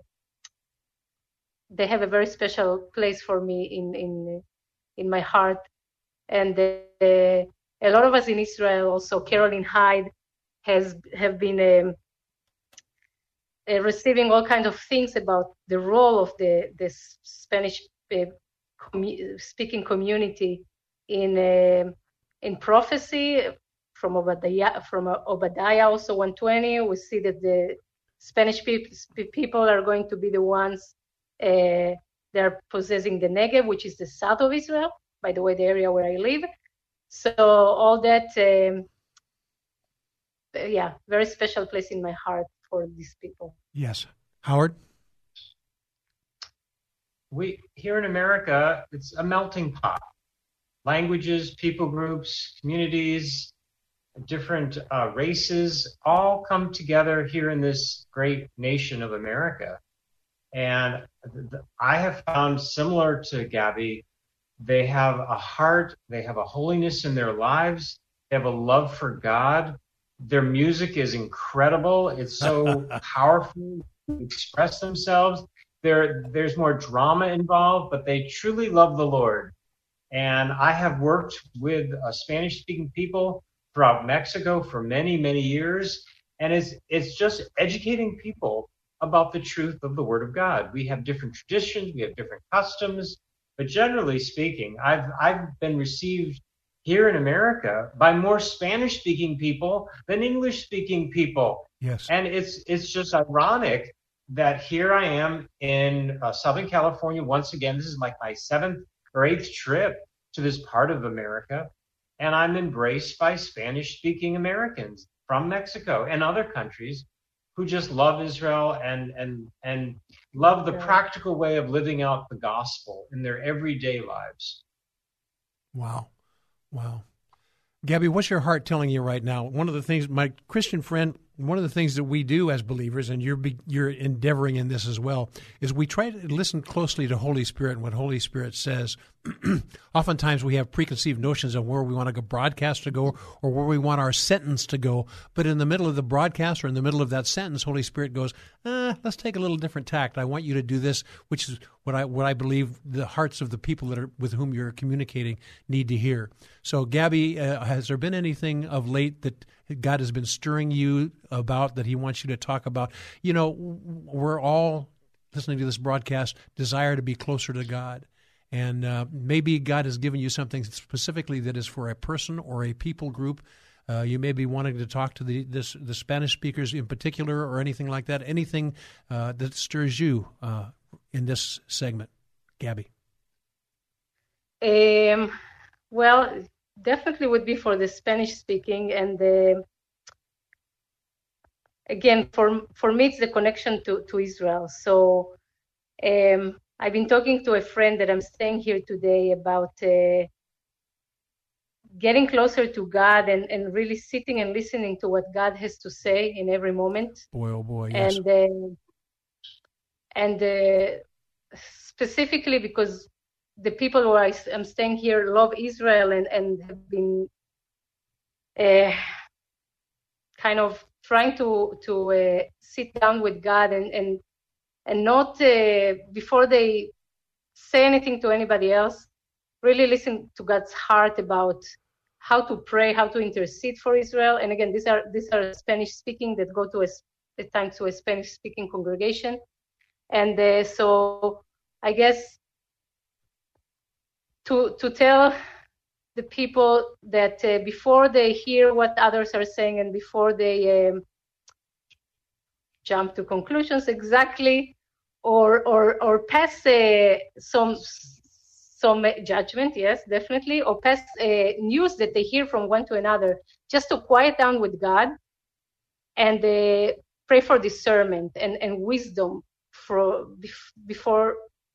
they have a very special place for me in my heart. And a lot of us in Israel, also Caroline Hyde, have been receiving all kinds of things about the role of the Spanish speaking community in prophecy. From Obadiah also 120, we see that the Spanish people are going to be the ones they're possessing the Negev, which is the south of Israel, by the way, the area where I live. So all that, very special place in my heart for these people. Yes. Howard? We here in America, it's a melting pot. Languages, people groups, communities, different races all come together here in this great nation of America. And I have found, similar to Gabby, they have a heart, they have a holiness in their lives, they have a love for God. Their music is incredible. It's so powerful to express themselves. there's more drama involved, but they truly love the Lord. And I have worked with Spanish-speaking people throughout Mexico for many, many years. And it's just educating people about the truth of the Word of God. We have different traditions, we have different customs, but generally speaking, I've been received here in America by more Spanish-speaking people than English-speaking people. Yes. And it's just ironic that here I am in Southern California once again. This is like my 7th or 8th trip to this part of America, and I'm embraced by Spanish-speaking Americans from Mexico and other countries who just love Israel and love the practical way of living out the gospel in their everyday lives. Wow. Gabby, what's your heart telling you right now? One of the things, my Christian friend, one of the things that we do as believers, and you're endeavoring in this as well, is we try to listen closely to Holy Spirit and what Holy Spirit says. Oftentimes we have preconceived notions of where we want a broadcast to go or where we want our sentence to go. But in the middle of the broadcast or in the middle of that sentence, Holy Spirit goes, let's take a little different tact. I want you to do this, which is what I believe the hearts of the people that are with whom you're communicating need to hear. So, Gabby, has there been anything of late that God has been stirring you about that He wants you to talk about? You know, we're all listening to this broadcast desire to be closer to God. And maybe God has given you something specifically that is for a person or a people group. You may be wanting to talk to the Spanish speakers in particular or anything like that. Anything that stirs you in this segment, Gabby? Well, definitely would be for the Spanish speaking, and again, for me, it's the connection to Israel. So I've been talking to a friend that I'm staying here today about getting closer to God and really sitting and listening to what God has to say in every moment. Boy, oh boy, yes. And specifically because the people who I'm staying here love Israel and have been kind of trying to sit down with God and not before they say anything to anybody else, really listen to God's heart about how to pray, how to intercede for Israel. And again, these are Spanish speaking that go to at times to a Spanish speaking congregation. And so I guess to tell the people that before they hear what others are saying and before they jump to conclusions exactly or pass some judgment, yes, definitely, or pass news that they hear from one to another, just to quiet down with God and pray for discernment and wisdom before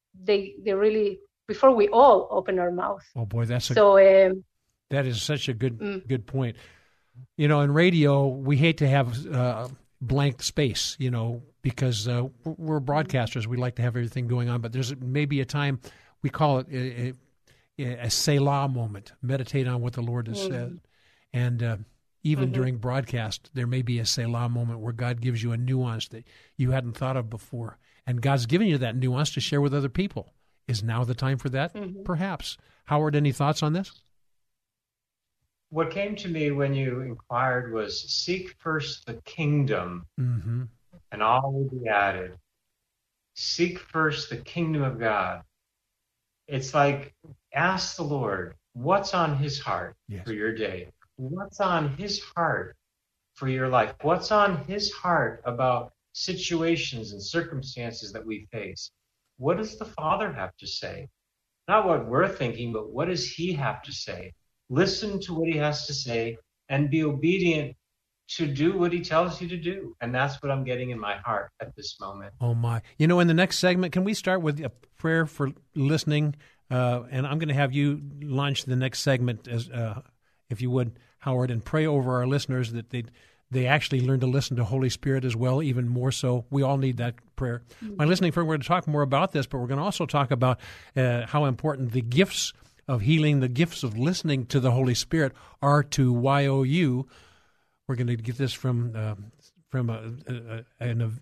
we all open our mouth. Oh boy, that is such a good point. You know, in radio, we hate to have blank space, you know, because we're broadcasters. We like to have everything going on, but there's maybe a time, we call it a Selah moment, meditate on what the Lord has said. And even during broadcast, there may be a Selah moment where God gives you a nuance that you hadn't thought of before. And God's giving you that nuance to share with other people. Is now the time for that? Perhaps. Howard, any thoughts on this? What came to me when you inquired was seek first the kingdom, and all will be added. Seek first the kingdom of God. It's like, ask the Lord, what's on His heart for your day? What's on His heart for your life? What's on His heart about situations and circumstances that we face? What does the Father have to say? Not what we're thinking, but what does He have to say? Listen to what He has to say and be obedient to do what He tells you to do. And that's what I'm getting in my heart at this moment. Oh, my. You know, in the next segment, can we start with a prayer for listening? And I'm going to have you launch the next segment, as if you would, Howard, and pray over our listeners that they actually learn to listen to Holy Spirit as well, even more so. We all need that prayer. My listening friend, we're going to talk more about this, but we're going to also talk about how important the gifts of healing, the gifts of listening to the Holy Spirit are to YOU. We're going to get this from a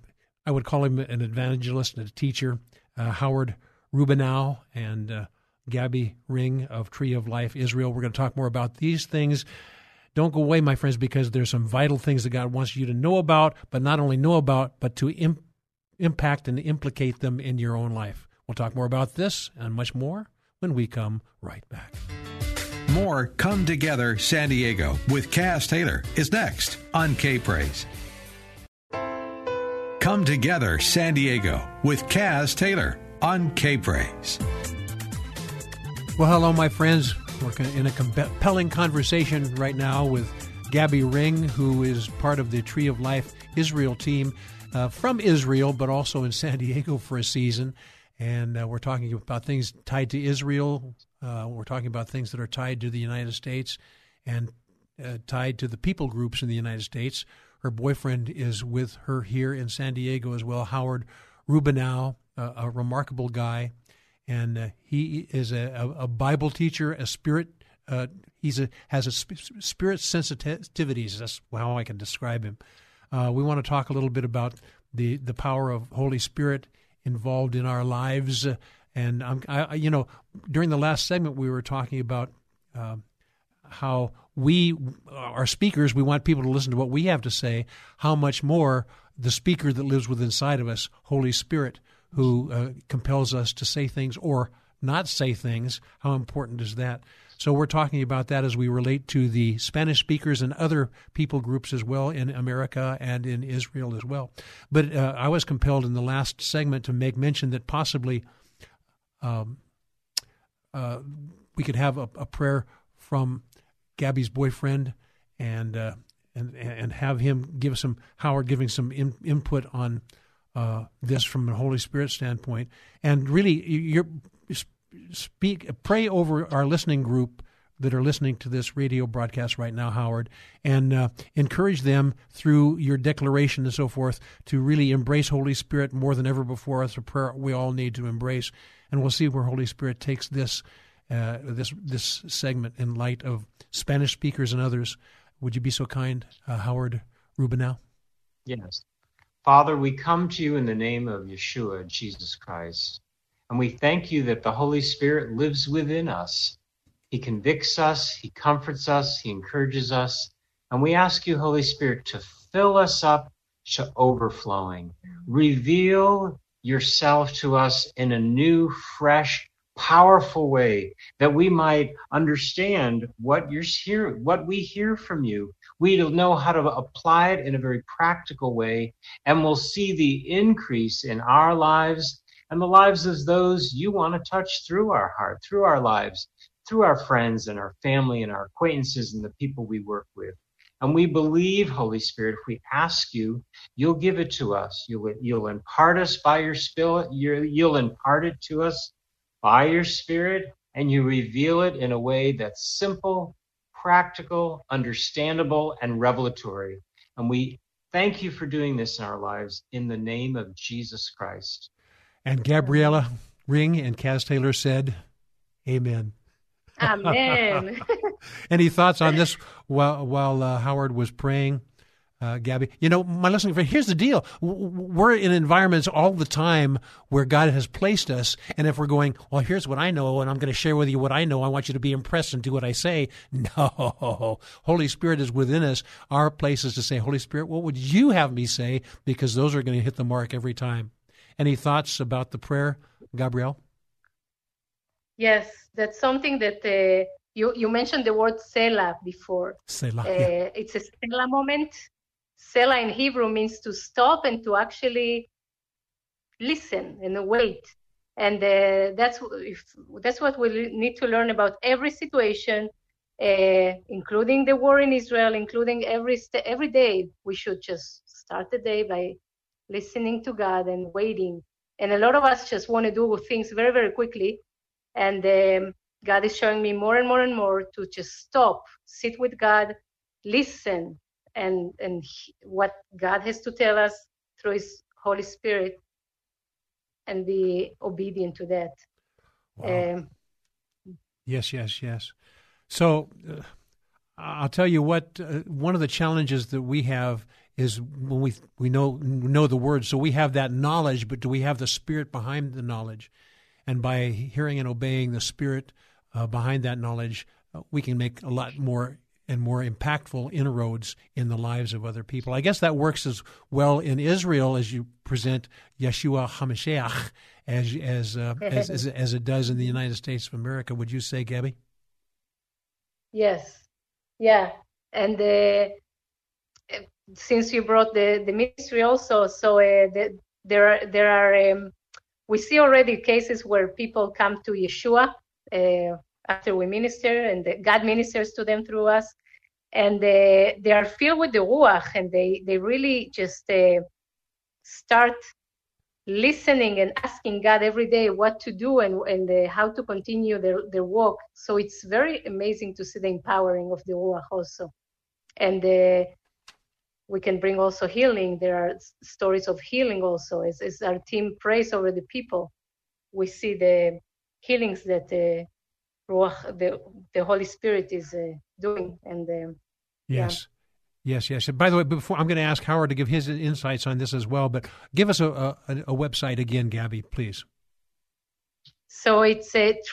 I would call him an evangelist and a teacher, Howard Rubinow and Gabby Ring of Tree of Life Israel. We're going to talk more about these things. Don't go away, my friends, because there's some vital things that God wants you to know about, but not only know about, but to impact and implicate them in your own life. We'll talk more about this and much more when we come right back. More Come Together San Diego with Cass Taylor is next on K-Praise. Come Together San Diego with Cass Taylor on K-Praise. Well, hello, my friends. We're in a compelling conversation right now with Gabby Ring, who is part of the Tree of Life Israel team from Israel, but also in San Diego for a season. And we're talking about things tied to Israel. We're talking about things that are tied to the United States and tied to the people groups in the United States. Her boyfriend is with her here in San Diego as well, Howard Rubinow, a remarkable guy. And he is a Bible teacher, a spirit. Has a spirit sensitivities. That's how I can describe him. We want to talk a little bit about the power of Holy Spirit involved in our lives. And during the last segment, we were talking about how we are speakers. We want people to listen to what we have to say. How much more the speaker that lives within inside of us, Holy Spirit, who compels us to say things or not say things. How important is that? So we're talking about that as we relate to the Spanish speakers and other people groups as well in America and in Israel as well. But I was compelled in the last segment to make mention that possibly we could have a prayer from Gabby's boyfriend and have him give some, Howard giving some input on this from a Holy Spirit standpoint, and really pray over our listening group that are listening to this radio broadcast right now, Howard, and encourage them through your declaration and so forth to really embrace Holy Spirit more than ever before. That's a prayer we all need to embrace, and we'll see where Holy Spirit takes this segment in light of Spanish speakers and others. Would you be so kind, Howard Rubinow? Yes. Father, we come to you in the name of Yeshua, Jesus Christ, and we thank you that the Holy Spirit lives within us. He convicts us, he comforts us, he encourages us, and we ask you, Holy Spirit, to fill us up to overflowing. Reveal yourself to us in a new, fresh, powerful way that we might understand what we hear from you. We'll know how to apply it in a very practical way, and we'll see the increase in our lives and the lives of those you want to touch through our heart, through our lives, through our friends and our family and our acquaintances and the people we work with. And we believe, Holy Spirit, if we ask you, you'll give it to us. You'll impart us by your Spirit. You'll impart it to us by your Spirit, and you reveal it in a way that's simple, practical, understandable, and revelatory. And we thank you for doing this in our lives in the name of Jesus Christ. And Gabriella Ring and Cass Taylor said, amen. Amen. Any thoughts on this while Howard was praying? Gabby, my listening friend, here's the deal. We're in environments all the time where God has placed us, and if we're going, well, here's what I know, and I'm going to share with you what I know, I want you to be impressed and do what I say. No. Holy Spirit is within us. Our place is to say, Holy Spirit, what would you have me say? Because those are going to hit the mark every time. Any thoughts about the prayer, Gabrielle? Yes, that's something that you mentioned the word Selah before. Selah, yeah. It's a Selah moment. Selah in Hebrew means to stop and to actually listen and wait. And that's what we need to learn about every situation, including the war in Israel, including every day. We should just start the day by listening to God and waiting. And a lot of us just want to do things very, very quickly. And God is showing me more and more and more to just stop, sit with God, listen, and what God has to tell us through His Holy Spirit, and be obedient to that. Wow. Yes. So I'll tell you what, one of the challenges that we have is when we know the Word, so we have that knowledge, but do we have the Spirit behind the knowledge? And by hearing and obeying the Spirit behind that knowledge, we can make a lot more and more impactful inroads in the lives of other people. I guess that works as well in Israel as you present Yeshua HaMashiach as it does in the United States of America. Would you say, Gabby? Yes. Yeah. And since you brought the ministry also, so there are we see already cases where people come to Yeshua after we minister, and God ministers to them through us, and they are filled with the Ruach, and they really just start listening and asking God every day what to do and how to continue their walk. So it's very amazing to see the empowering of the Ruach also. And we can bring also healing. There are stories of healing also. As our team prays over the people, we see the healings that the Holy Spirit is doing. And yes. Yes. And by the way, before I'm going to ask Howard to give his insights on this as well, but give us a website again, Gabby, please. So it's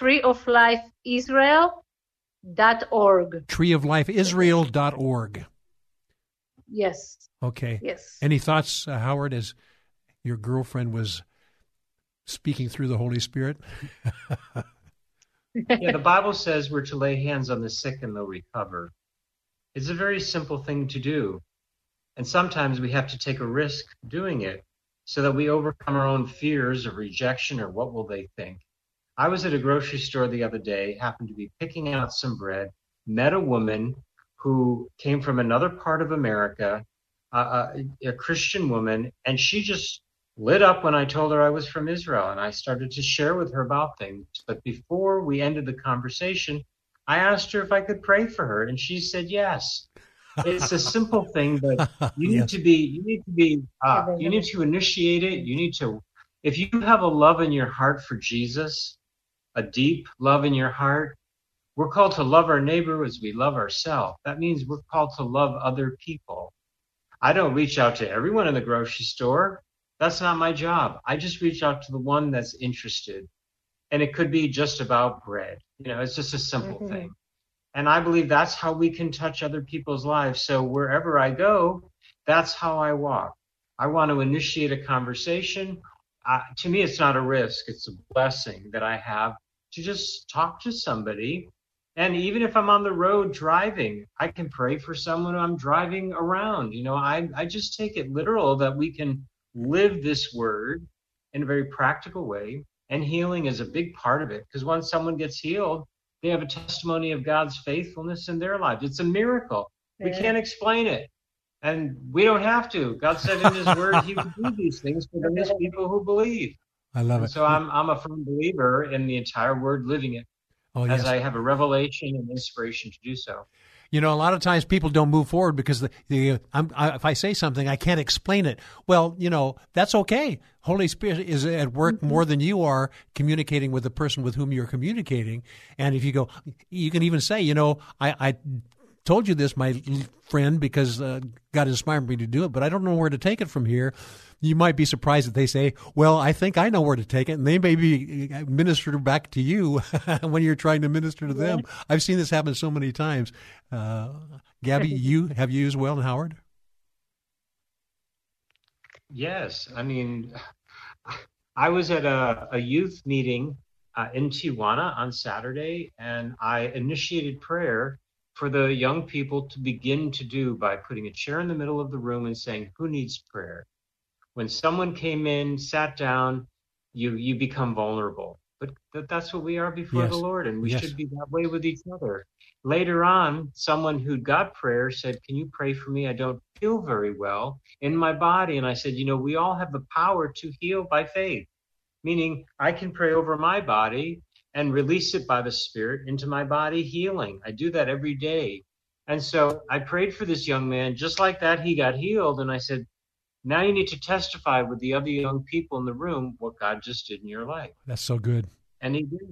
treeoflifeisrael.org. Treeoflifeisrael.org. Yes. Okay. Yes. Any thoughts, Howard, as your girlfriend was speaking through the Holy Spirit? Yeah, the Bible says we're to lay hands on the sick and they'll recover. It's a very simple thing to do. And sometimes we have to take a risk doing it so that we overcome our own fears of rejection or what will they think. I was at a grocery store the other day, happened to be picking out some bread, met a woman who came from another part of America, a Christian woman, and she just lit up when I told her I was from Israel, and I started to share with her about things. But before we ended the conversation, I asked her if I could pray for her, and she said yes. It's a simple thing, but you need to initiate it. You need to, if you have a love in your heart for Jesus, a deep love in your heart, we're called to love our neighbor as we love ourselves. That means we're called to love other people. I don't reach out to everyone in the grocery store. That's not my job. I just reach out to the one that's interested. And it could be just about bread. It's just a simple thing. And I believe that's how we can touch other people's lives. So wherever I go, that's how I walk. I want to initiate a conversation. To me, it's not a risk. It's a blessing that I have to just talk to somebody. And even if I'm on the road driving, I can pray for someone I'm driving around. I just take it literal that we can live this word in a very practical way. And healing is a big part of it, because once someone gets healed, they have a testimony of God's faithfulness in their lives. It's a miracle. We can't explain it. And we don't have to. God said in his word he would do these things for those people who believe. I love it. So I'm a firm believer in the entire word, living it, as I have a revelation and inspiration to do so. A lot of times people don't move forward because if I say something, I can't explain it. Well, that's okay. Holy Spirit is at work more than you are communicating with the person with whom you're communicating. And if you go, you can even say, I told you this, my friend, because God inspired me to do it, but I don't know where to take it from here. You might be surprised if they say, well, I think I know where to take it, and they may be ministered back to you when you're trying to minister to them. I've seen this happen so many times. Gabby, have you as well, and Howard? Yes. I mean, I was at a youth meeting in Tijuana on Saturday, and I initiated prayer for the young people to begin to do by putting a chair in the middle of the room and saying, who needs prayer? When someone came in, sat down, you become vulnerable. But that's what we are before the Lord, and we should be that way with each other. Later on, someone who got prayer said, can you pray for me? I don't feel very well in my body. And I said, we all have the power to heal by faith, meaning I can pray over my body and release it by the Spirit into my body healing. I do that every day. And so I prayed for this young man. Just like that, he got healed. And I said, now you need to testify with the other young people in the room what God just did in your life. That's so good. And he did.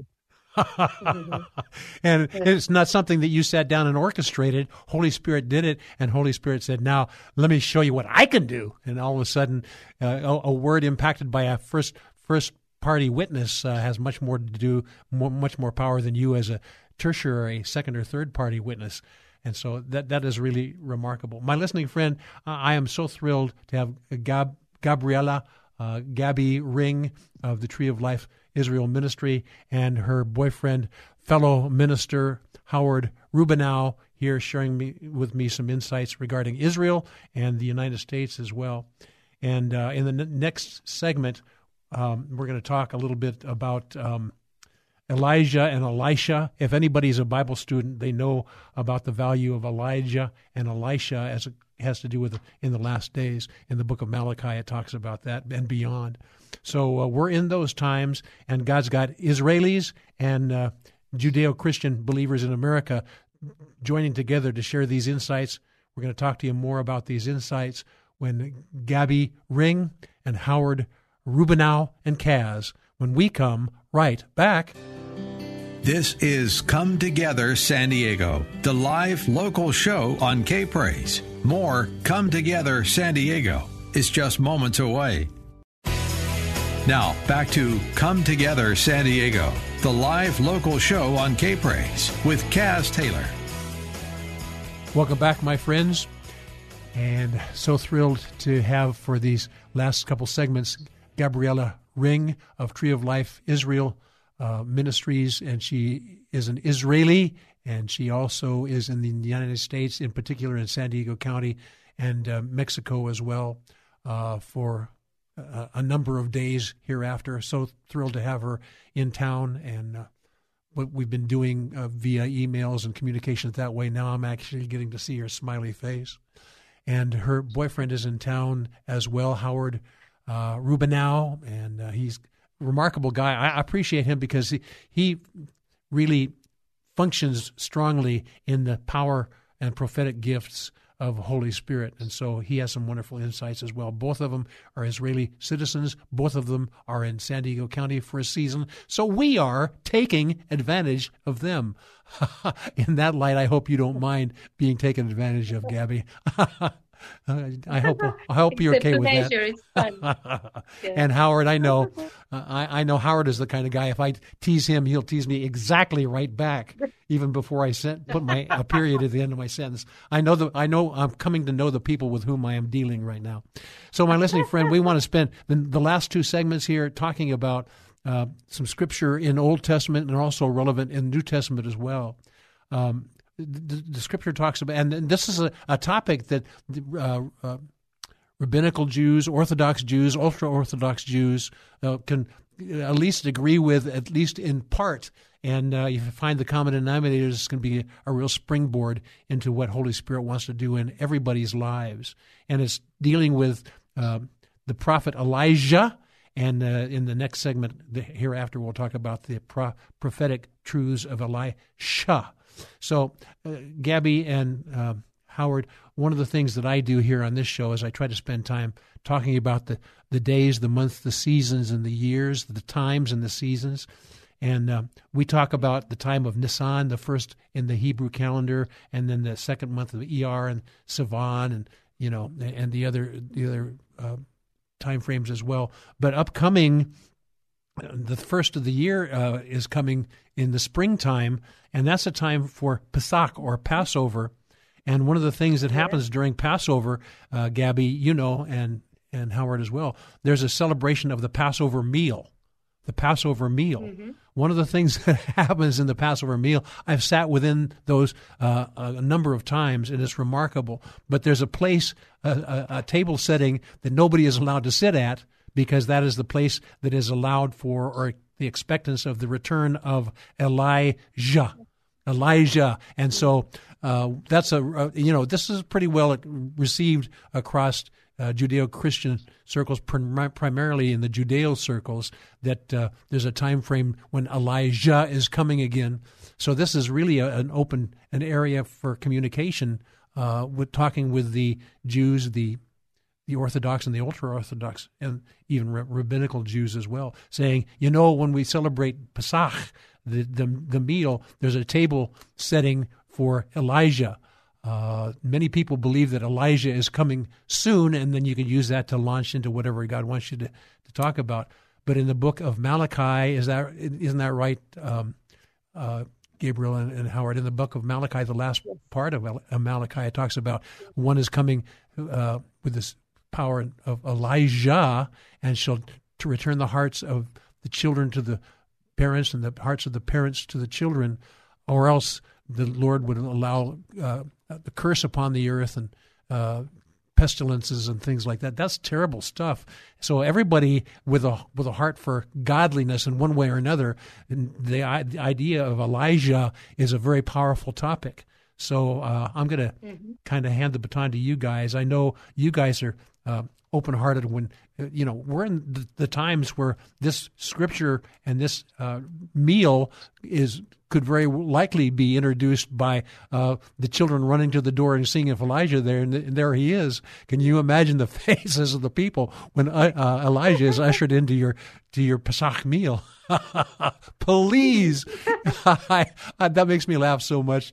And it's not something that you sat down and orchestrated. Holy Spirit did it, and Holy Spirit said, now let me show you what I can do. And all of a sudden, a word impacted by a first party witness has much more to do, much more power than you as a tertiary, second or third party witness. And so that is really remarkable. My listening friend, I am so thrilled to have Gabriela Gabby Ring of the Tree of Life Israel Ministry and her boyfriend, fellow minister Howard Rubinow, here sharing with me some insights regarding Israel and the United States as well. And in the next segment, we're going to talk a little bit about Elijah and Elisha. If anybody's a Bible student, they know about the value of Elijah and Elisha as it has to do with in the last days. In the book of Malachi, it talks about that and beyond. So we're in those times, and God's got Israelis and Judeo-Christian believers in America joining together to share these insights. We're going to talk to you more about these insights when Gabby Ring and Howard Rubinow and Kaz, when we come right back. This is Come Together San Diego, the live local show on K-Praise. More Come Together San Diego is just moments away. Now, back to Come Together San Diego, the live local show on K-Praise with Kaz Taylor. Welcome back, my friends. And so thrilled to have for these last couple segments Gabriela Ring of Tree of Life Israel Ministries, and she is an Israeli, and she also is in the United States, in particular in San Diego County and Mexico as well, for a number of days hereafter. So thrilled to have her in town, and what we've been doing via emails and communications that way. Now I'm actually getting to see her smiley face. And her boyfriend is in town as well, Howard Rubinow, and he's a remarkable guy. I appreciate him because he really functions strongly in the power and prophetic gifts of Holy Spirit. And so he has some wonderful insights as well. Both of them are Israeli citizens. Both of them are in San Diego County for a season. So we are taking advantage of them. In that light, I hope you don't mind being taken advantage of, Gabby. I hope you're okay with that. It's fun. Yeah. And Howard, I know Howard is the kind of guy. If I tease him, he'll tease me exactly right back, even before I put a period at the end of my sentence. I know I'm coming to know the people with whom I am dealing right now. So, my listening friend, we want to spend the last two segments here talking about some scripture in Old Testament and also relevant in New Testament as well. The scripture talks about, and this is a topic that rabbinical Jews, Orthodox Jews, ultra-Orthodox Jews can at least agree with, at least in part. And if you find the common denominators, it's going to be a real springboard into what Holy Spirit wants to do in everybody's lives. And it's dealing with the prophet Elijah. And in the next segment hereafter, we'll talk about the prophetic truths of Elisha. So, Gabby and Howard, one of the things that I do here on this show is I try to spend time talking about the days, the months, the seasons, and the years, the times and the seasons. And we talk about the time of Nisan, the first in the Hebrew calendar, and then the second month of Iyar and Sivan, and the other time frames as well. But upcoming, the first of the year is coming in the springtime, and that's a time for Pesach or Passover. And one of the things that happens during Passover, Gabby, and Howard as well, there's a celebration of the Passover meal. The Passover meal. Mm-hmm. One of the things that happens in the Passover meal, I've sat within those a number of times, and it's remarkable. But there's a place, a table setting that nobody is allowed to sit at, because that is the place that is allowed for, or the expectance of the return of Elijah. And so that's this is pretty well received across Judeo-Christian circles, primarily in the Judeo circles, that there's a time frame when Elijah is coming again. So this is really an area for communication, with talking with the Jews, the Orthodox and the ultra-Orthodox, and even rabbinical Jews as well, saying, when we celebrate Pesach, the meal, there's a table setting for Elijah. Many people believe that Elijah is coming soon, and then you can use that to launch into whatever God wants you to talk about. But in the book of Malachi, isn't that right, Gabriel and Howard? In the book of Malachi, the last part of Malachi, it talks about one is coming with this power of Elijah, and shall to return the hearts of the children to the parents and the hearts of the parents to the children, or else the Lord would allow the curse upon the earth and pestilences and things like that. That's terrible stuff. So everybody with a heart for godliness in one way or another, and the idea of Elijah is a very powerful topic. So I'm going to kind of hand the baton to you guys. I know you guys are open-hearted when, we're in the times where this scripture and this meal could very likely be introduced by the children running to the door and seeing if Elijah there, and there he is. Can you imagine the faces of the people when Elijah is ushered into your Pesach meal? Please. That makes me laugh so much.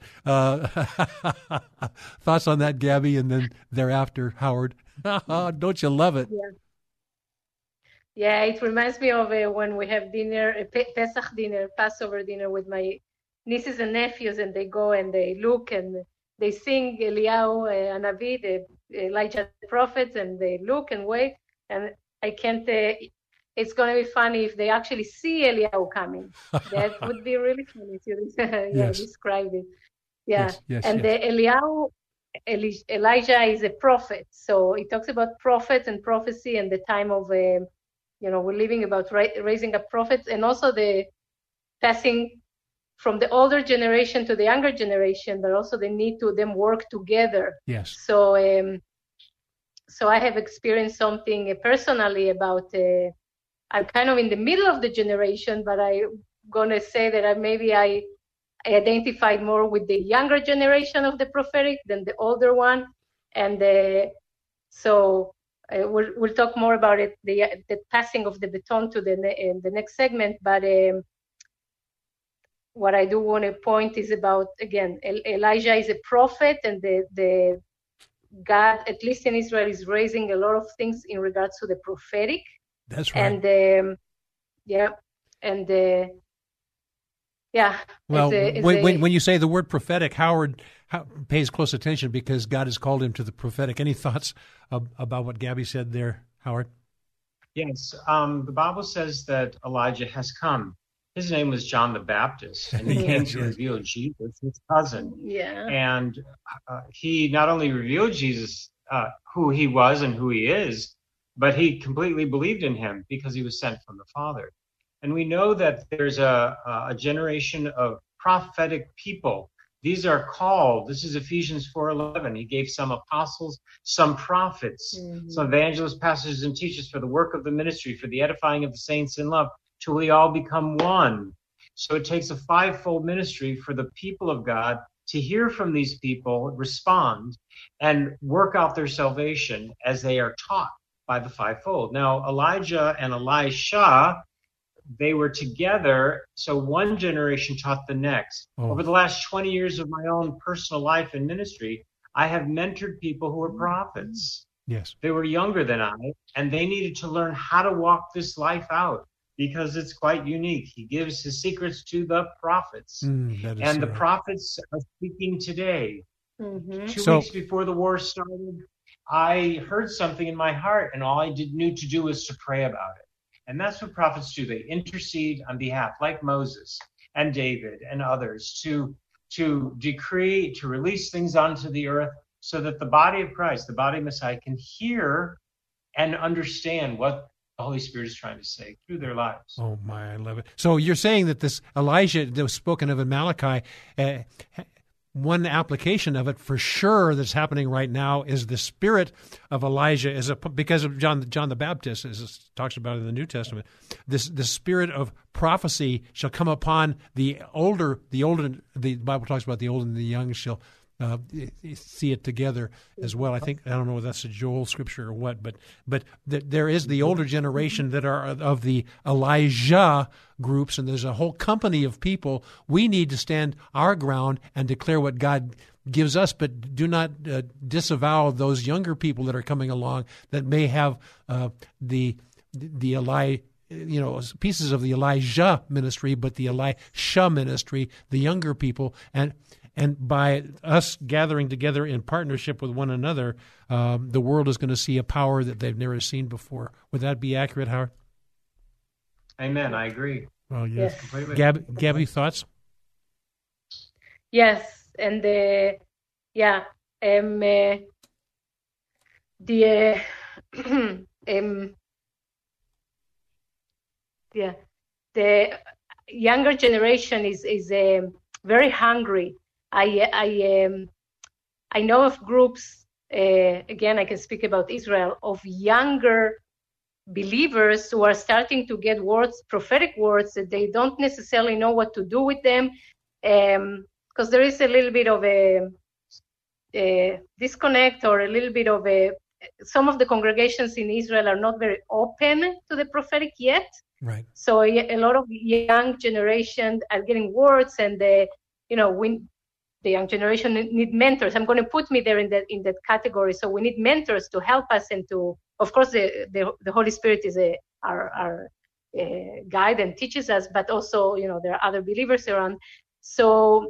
Thoughts on that, Gabby, and then thereafter, Howard? Don't you love it? Yeah, it reminds me of when we have dinner, Pesach dinner, Passover dinner with my nieces and nephews, and they go and they look and they sing Eliyahu Hanavi, Elijah the prophet, and they look and wait. And I can't. It's going to be funny if they actually see Eliyahu coming. That would be really funny to describe it. Yeah, yes, and the Eliyahu. Elijah is a prophet, so it talks about prophets and prophecy and the time of, we're living about raising up prophets, and also the passing from the older generation to the younger generation, but also the need to them work together. Yes. So, so I have experienced something personally about. I'm kind of in the middle of the generation, but I'm gonna say that I identified more with the younger generation of the prophetic than the older one, and so we'll talk more about it, the passing of the baton to the next segment. But what I do want to point is about, again, Elijah is a prophet, and the God, at least in Israel, is raising a lot of things in regards to the prophetic. That's right. And well, when you say the word prophetic, Howard pays close attention because God has called him to the prophetic. Any thoughts about what Gabby said there, Howard? Yes. The Bible says that Elijah has come. His name was John the Baptist, and he came to reveal Jesus, his cousin. Yeah. And he not only revealed Jesus, who he was and who he is, but he completely believed in him because he was sent from the Father. And we know that there's a generation of prophetic people. These are called, this is Ephesians 4:11. He gave some apostles, some prophets, some evangelists, pastors, and teachers for the work of the ministry, for the edifying of the saints in love, till we all become one. So it takes a fivefold ministry for the people of God to hear from these people, respond, and work out their salvation as they are taught by the fivefold. Now, Elijah and Elisha, they were together, so one generation taught the next. Over the last 20 years of my own personal life and ministry, I have mentored people who were prophets. Yes. They were younger than I, and they needed to learn how to walk this life out because it's quite unique. He gives his secrets to the prophets, and the prophets are speaking today. 2 weeks before the war started, I heard something in my heart, and all I knew to do was to pray about it. And that's what prophets do. They intercede on behalf, like Moses and David and others, to decree, to release things onto the earth so that the body of Christ, the body of Messiah, can hear and understand what the Holy Spirit is trying to say through their lives. Oh, my, I love it. So you're saying that this Elijah that was spoken of in Malachi, one application of it for sure that's happening right now is the spirit of Elijah, because of John the Baptist, as it talks about in the New Testament. The spirit of prophecy shall come upon the Bible talks about the old and the young shall see it together as well. I don't know if that's a Joel scripture or what, but there is the older generation that are of the Elijah groups, and there's a whole company of people. We need to stand our ground and declare what God gives us, but do not disavow those younger people that are coming along that may have the pieces of the Elijah ministry, but the Elisha ministry, the younger people, and by us gathering together in partnership with one another, the world is going to see a power that they've never seen before. Would that be accurate, Howard? Amen. I agree. Well, yes. Completely. Gabby, thoughts? Yes, and the younger generation is very hungry. I know of groups, again, I can speak about Israel, of younger believers who are starting to get words, prophetic words, that they don't necessarily know what to do with them, because there is a little bit of a disconnect, or a little bit of some of the congregations in Israel are not very open to the prophetic yet. Right. So a lot of young generation are getting words, and the young generation need mentors. I'm going to put me there in that category. So we need mentors to help us, and to, of course, the Holy Spirit is our guide and teaches us, but also there are other believers around. So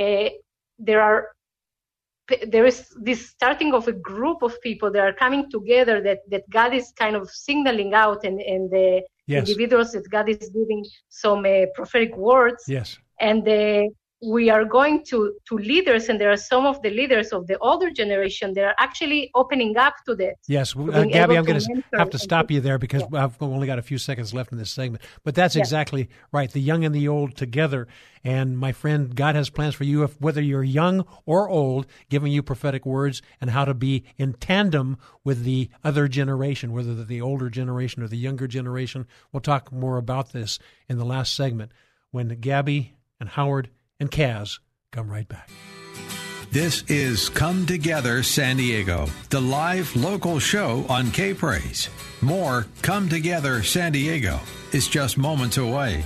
there is this starting of a group of people that are coming together that God is kind of signaling out, and the individuals that God is giving some prophetic words. Yes. And we are going to leaders, and there are some of the leaders of the older generation that are actually opening up to that. Yes, Gabby, I'm going to have to stop you there because I've only got a few seconds left in this segment. But that's exactly right, the young and the old together. And my friend, God has plans for you, whether you're young or old, giving you prophetic words and how to be in tandem with the other generation, whether they're the older generation or the younger generation. We'll talk more about this in the last segment when Gabby and Howard and Kaz come right back. This is Come Together San Diego, the live local show on K-Praise. More Come Together San Diego is just moments away.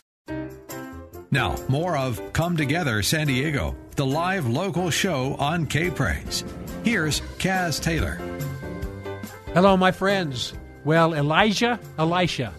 Now, more of Come Together San Diego, the live local show on K-Praise. Here's Kaz Taylor. Hello, my friends. Well, Elijah. Elijah,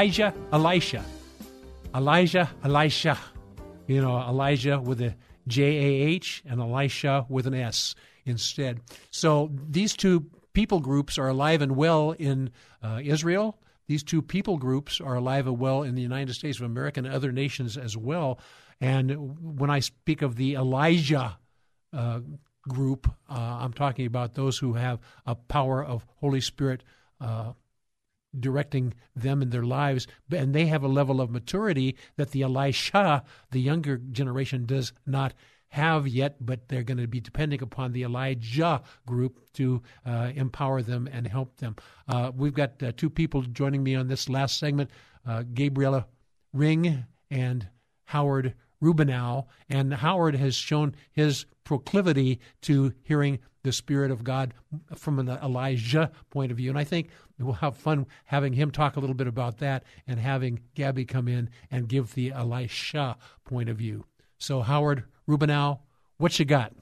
with a J-A-H and Elisha with an S instead. So these two people groups are alive and well in Israel. These two people groups are alive and well in the United States of America and other nations as well. And when I speak of the Elijah group, I'm talking about those who have a power of Holy Spirit directing them in their lives, and they have a level of maturity that the Elisha, the younger generation, does not have yet, but they're going to be depending upon the Elijah group to empower them and help them. We've got two people joining me on this last segment, Gabriella Ring and Howard Rubinow, and Howard has shown his proclivity to hearing the Spirit of God from an Elijah point of view. And I think we'll have fun having him talk a little bit about that and having Gabby come in and give the Elisha point of view. So, Howard Rubinow, what you got?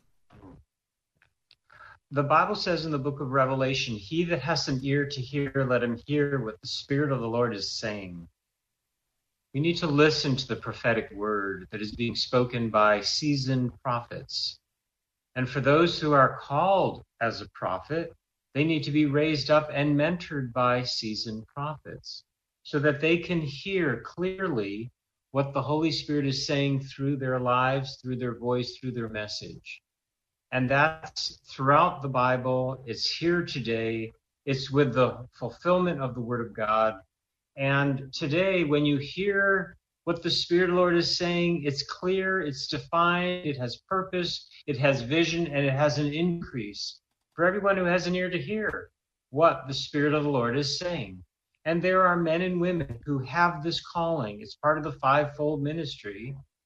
The Bible says in the book of Revelation, he that has an ear to hear, let him hear what the Spirit of the Lord is saying. We need to listen to the prophetic word that is being spoken by seasoned prophets. And for those who are called as a prophet, they need to be raised up and mentored by seasoned prophets so that they can hear clearly what the Holy Spirit is saying through their lives, through their voice, through their message. And that's throughout the Bible. It's here today. It's with the fulfillment of the Word of God. And today, when you hear what the Spirit of the Lord is saying, it's clear, it's defined, it has purpose, it has vision, and it has an increase for everyone who has an ear to hear what the Spirit of the Lord is saying. And there are men and women who have this calling. It's part of the fivefold ministry.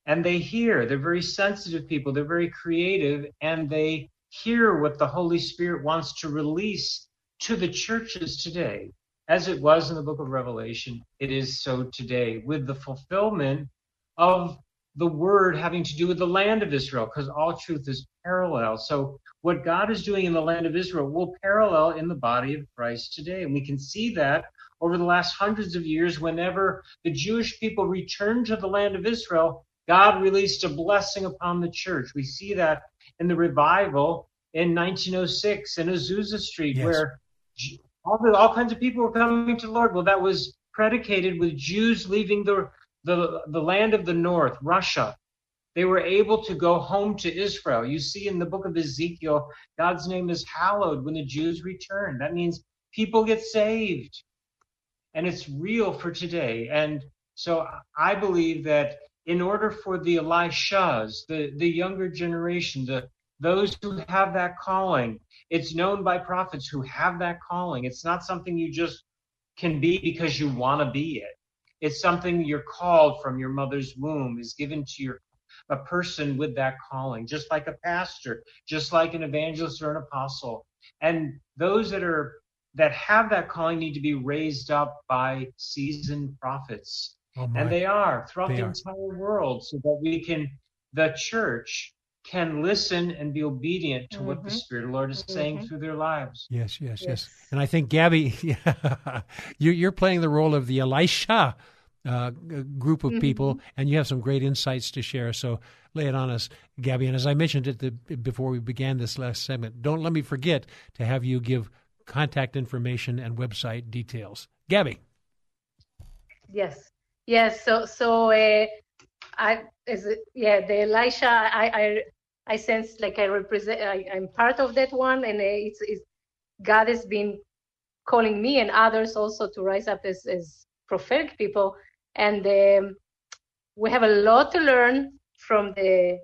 And they hear. They're very sensitive people. They're very creative, and they hear what the Holy Spirit wants to release to the churches today. As it was in the book of Revelation, it is so today, with the fulfillment of the word having to do with the land of Israel, because all truth is parallel. So what God is doing in the land of Israel will parallel in the body of Christ today. And we can see that over the last hundreds of years. Whenever the Jewish people returned to the land of Israel, God released a blessing upon the church. We see that in the revival in 1906 in Azusa Street, Yes. where all kinds of people were coming to the Lord. Well, that was predicated with Jews leaving the land of the north, Russia. They were able to go home to Israel. You see in the book of Ezekiel, God's name is hallowed when the Jews return. That means people get saved. And it's real for today. And so I believe that in order for the Elishas, the younger generation, those who have that calling, it's known by prophets who have that calling. It's not something you just can be because you want to be it. It's something you're called from your mother's womb, is given to a person with that calling, just like a pastor, just like an evangelist or an apostle. And those that have that calling need to be raised up by seasoned prophets. Oh my. And they are throughout They the are. entire world, so that the church can listen and be obedient to what the Spirit of the Lord is saying through their lives. Yes. And I think, Gabby, you're playing the role of the Elisha group of people, and you have some great insights to share. So lay it on us, Gabby. And as I mentioned before we began this last segment, don't let me forget to have you give contact information and website details. Gabby. Yes. The Elisha, I sense like I'm part of that one, and it's God has been calling me and others also to rise up as prophetic people, and we have a lot to learn from the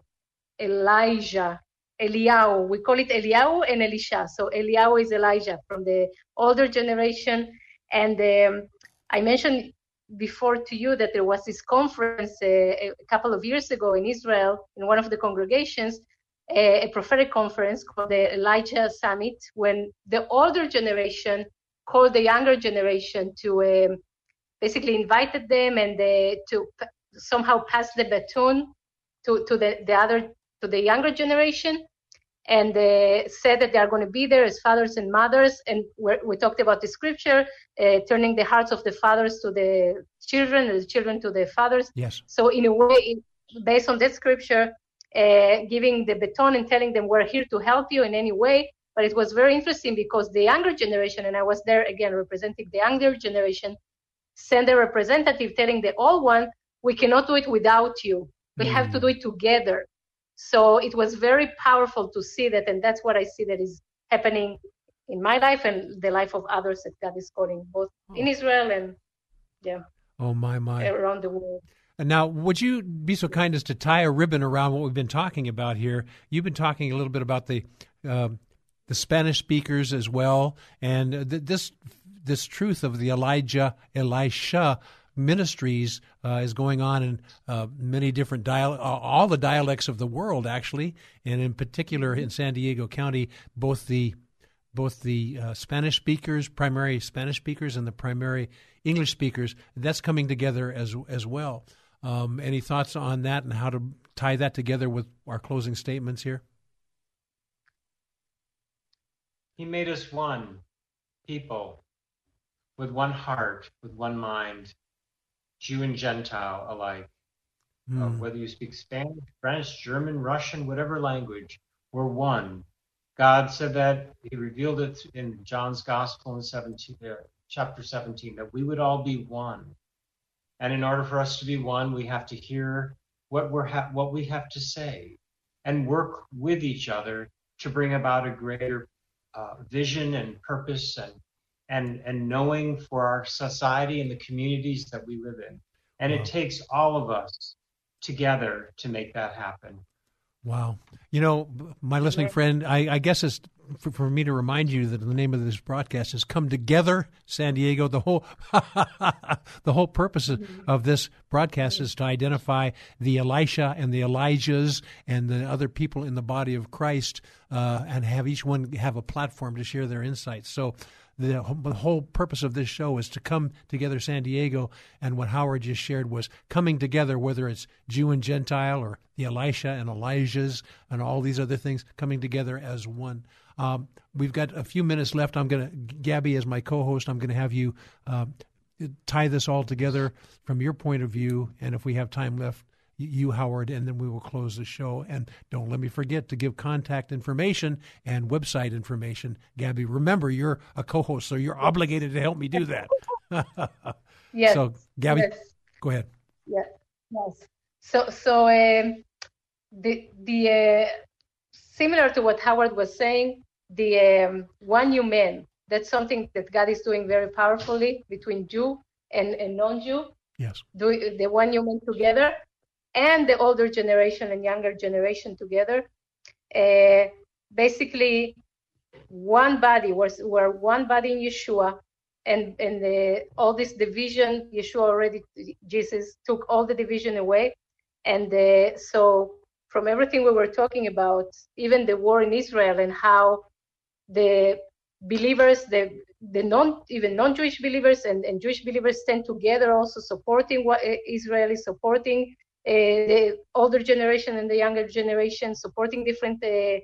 Eliyahu. We call it Eliyahu and Elisha. So Eliyahu is Elijah from the older generation, and I mentioned before to you that there was this conference a couple of years ago in Israel in one of the congregations, a prophetic conference called the Elijah Summit, when the older generation called the younger generation to basically invited them and to somehow pass the baton to the younger generation, and said that they are going to be there as fathers and mothers. And we talked about the scripture, turning the hearts of the fathers to the children and the children to the fathers. Yes. So in a way, based on that scripture, giving the baton and telling them we're here to help you in any way. But it was very interesting because the younger generation, and I was there again representing the younger generation, sent a representative telling the old one, we cannot do it without you. We have to do it together. So it was very powerful to see that, and that's what I see that is happening in my life and the life of others that God is calling, both in Israel and around the world. And now, would you be so kind as to tie a ribbon around what we've been talking about here? You've been talking a little bit about the Spanish speakers as well, and this truth of the Elisha ministries is going on in many different all the dialects of the world, actually, and in particular in San Diego County, both the Spanish speakers, primary Spanish speakers, and the primary English speakers. That's coming together as well. Any thoughts on that and how to tie that together with our closing statements here? He made us one people with one heart, with one mind, Jew and Gentile alike. Whether you speak Spanish, French, German, Russian, whatever language, we're one. God said that. He revealed it in John's Gospel in chapter 17, that we would all be one. And in order for us to be one, we have to hear what we have to say and work with each other to bring about a greater vision and purpose and knowing for our society and the communities that we live in. And it takes all of us together to make that happen. Wow. You know, my listening friend, I guess it's for me to remind you that the name of this broadcast is Come Together San Diego. The whole purpose of this broadcast is to identify the Elisha and the Elijahs and the other people in the body of Christ, and have each one have a platform to share their insights. So the whole purpose of this show is to come together San Diego, and what Howard just shared was coming together, whether it's Jew and Gentile or the Elisha and Elijahs and all these other things coming together as one. We've got a few minutes left. Gabby, as my co-host, I'm going to have you tie this all together from your point of view, and if we have time left, you, Howard, and then we will close the show. And don't let me forget to give contact information and website information. Gabby, remember, you're a co-host, so you're obligated to help me do that. Yes. So, Gabby, yes. Go ahead. Yes. So the similar to what Howard was saying, the one new man, that's something that God is doing very powerfully between Jew and non-Jew. Yes. The one new man together, and the older generation and younger generation together. Basically, one body, we're one body in Yeshua, and all this division, Jesus took all the division away. And so from everything we were talking about, even the war in Israel and how the believers, even non-Jewish believers and Jewish believers stand together, also supporting what Israel is supporting, the older generation and the younger generation, supporting different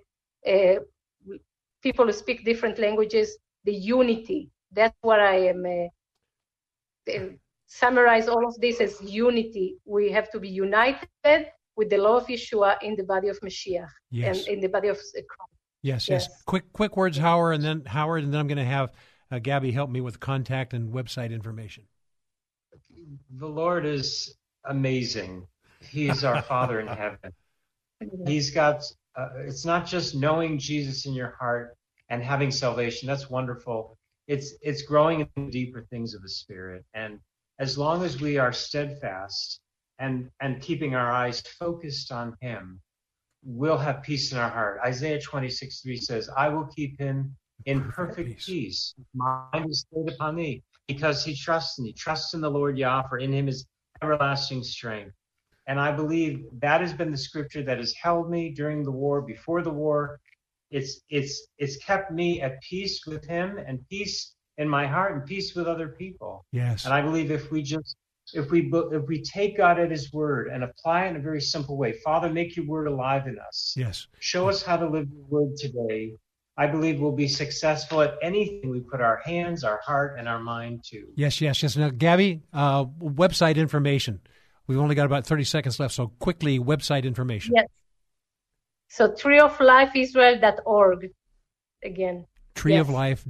people who speak different languages, the unity. That's what I am summarize all of this as unity. We have to be united with the law of Yeshua in the body of Mashiach, and in the body of Christ. Yes. Quick words, Howard, and then I'm going to have Gabby help me with contact and website information. The Lord is amazing. He is our Father in heaven. He's got, it's not just knowing Jesus in your heart and having salvation. That's wonderful. It's growing in the deeper things of the Spirit. And as long as we are steadfast and keeping our eyes focused on Him, we'll have peace in our heart. Isaiah 26:3 says, I will keep him in perfect peace. His mind is stayed upon thee, because he trusts in thee. Trust in the Lord Yah, for in him is everlasting strength. And I believe that has been the scripture that has held me during the war, before the war. It's kept me at peace with him and peace in my heart and peace with other people. Yes. And I believe if we take God at his word and apply it in a very simple way, Father, make your word alive in us. Yes. Show us how to live your word today. I believe we'll be successful at anything we put our hands, our heart, and our mind to. Yes. Now, Gabby, website information. We've only got about 30 seconds left, so quickly, website information. Yes. So treeoflifeisrael.org again. Treeoflife.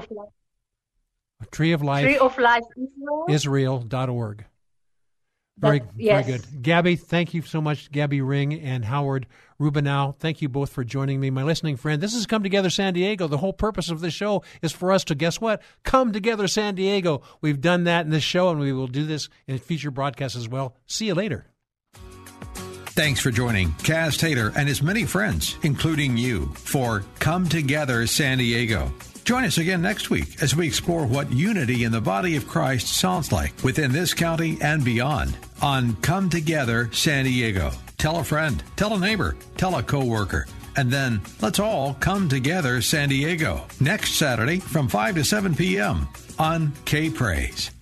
Treeoflifeisrael.org. Very good. Gabby, thank you so much, Gabby Ring and Howard Rubinow. Thank you both for joining me. My listening friend, this is Come Together San Diego. The whole purpose of this show is for us to, guess what? Come together San Diego. We've done that in this show, and we will do this in future broadcasts as well. See you later. Thanks for joining Kaz Taylor and his many friends, including you, for Come Together San Diego. Join us again next week as we explore what unity in the body of Christ sounds like within this county and beyond on Come Together San Diego. Tell a friend, tell a neighbor, tell a coworker, and then let's all come together San Diego next Saturday from 5 to 7 p.m. on K-Praise.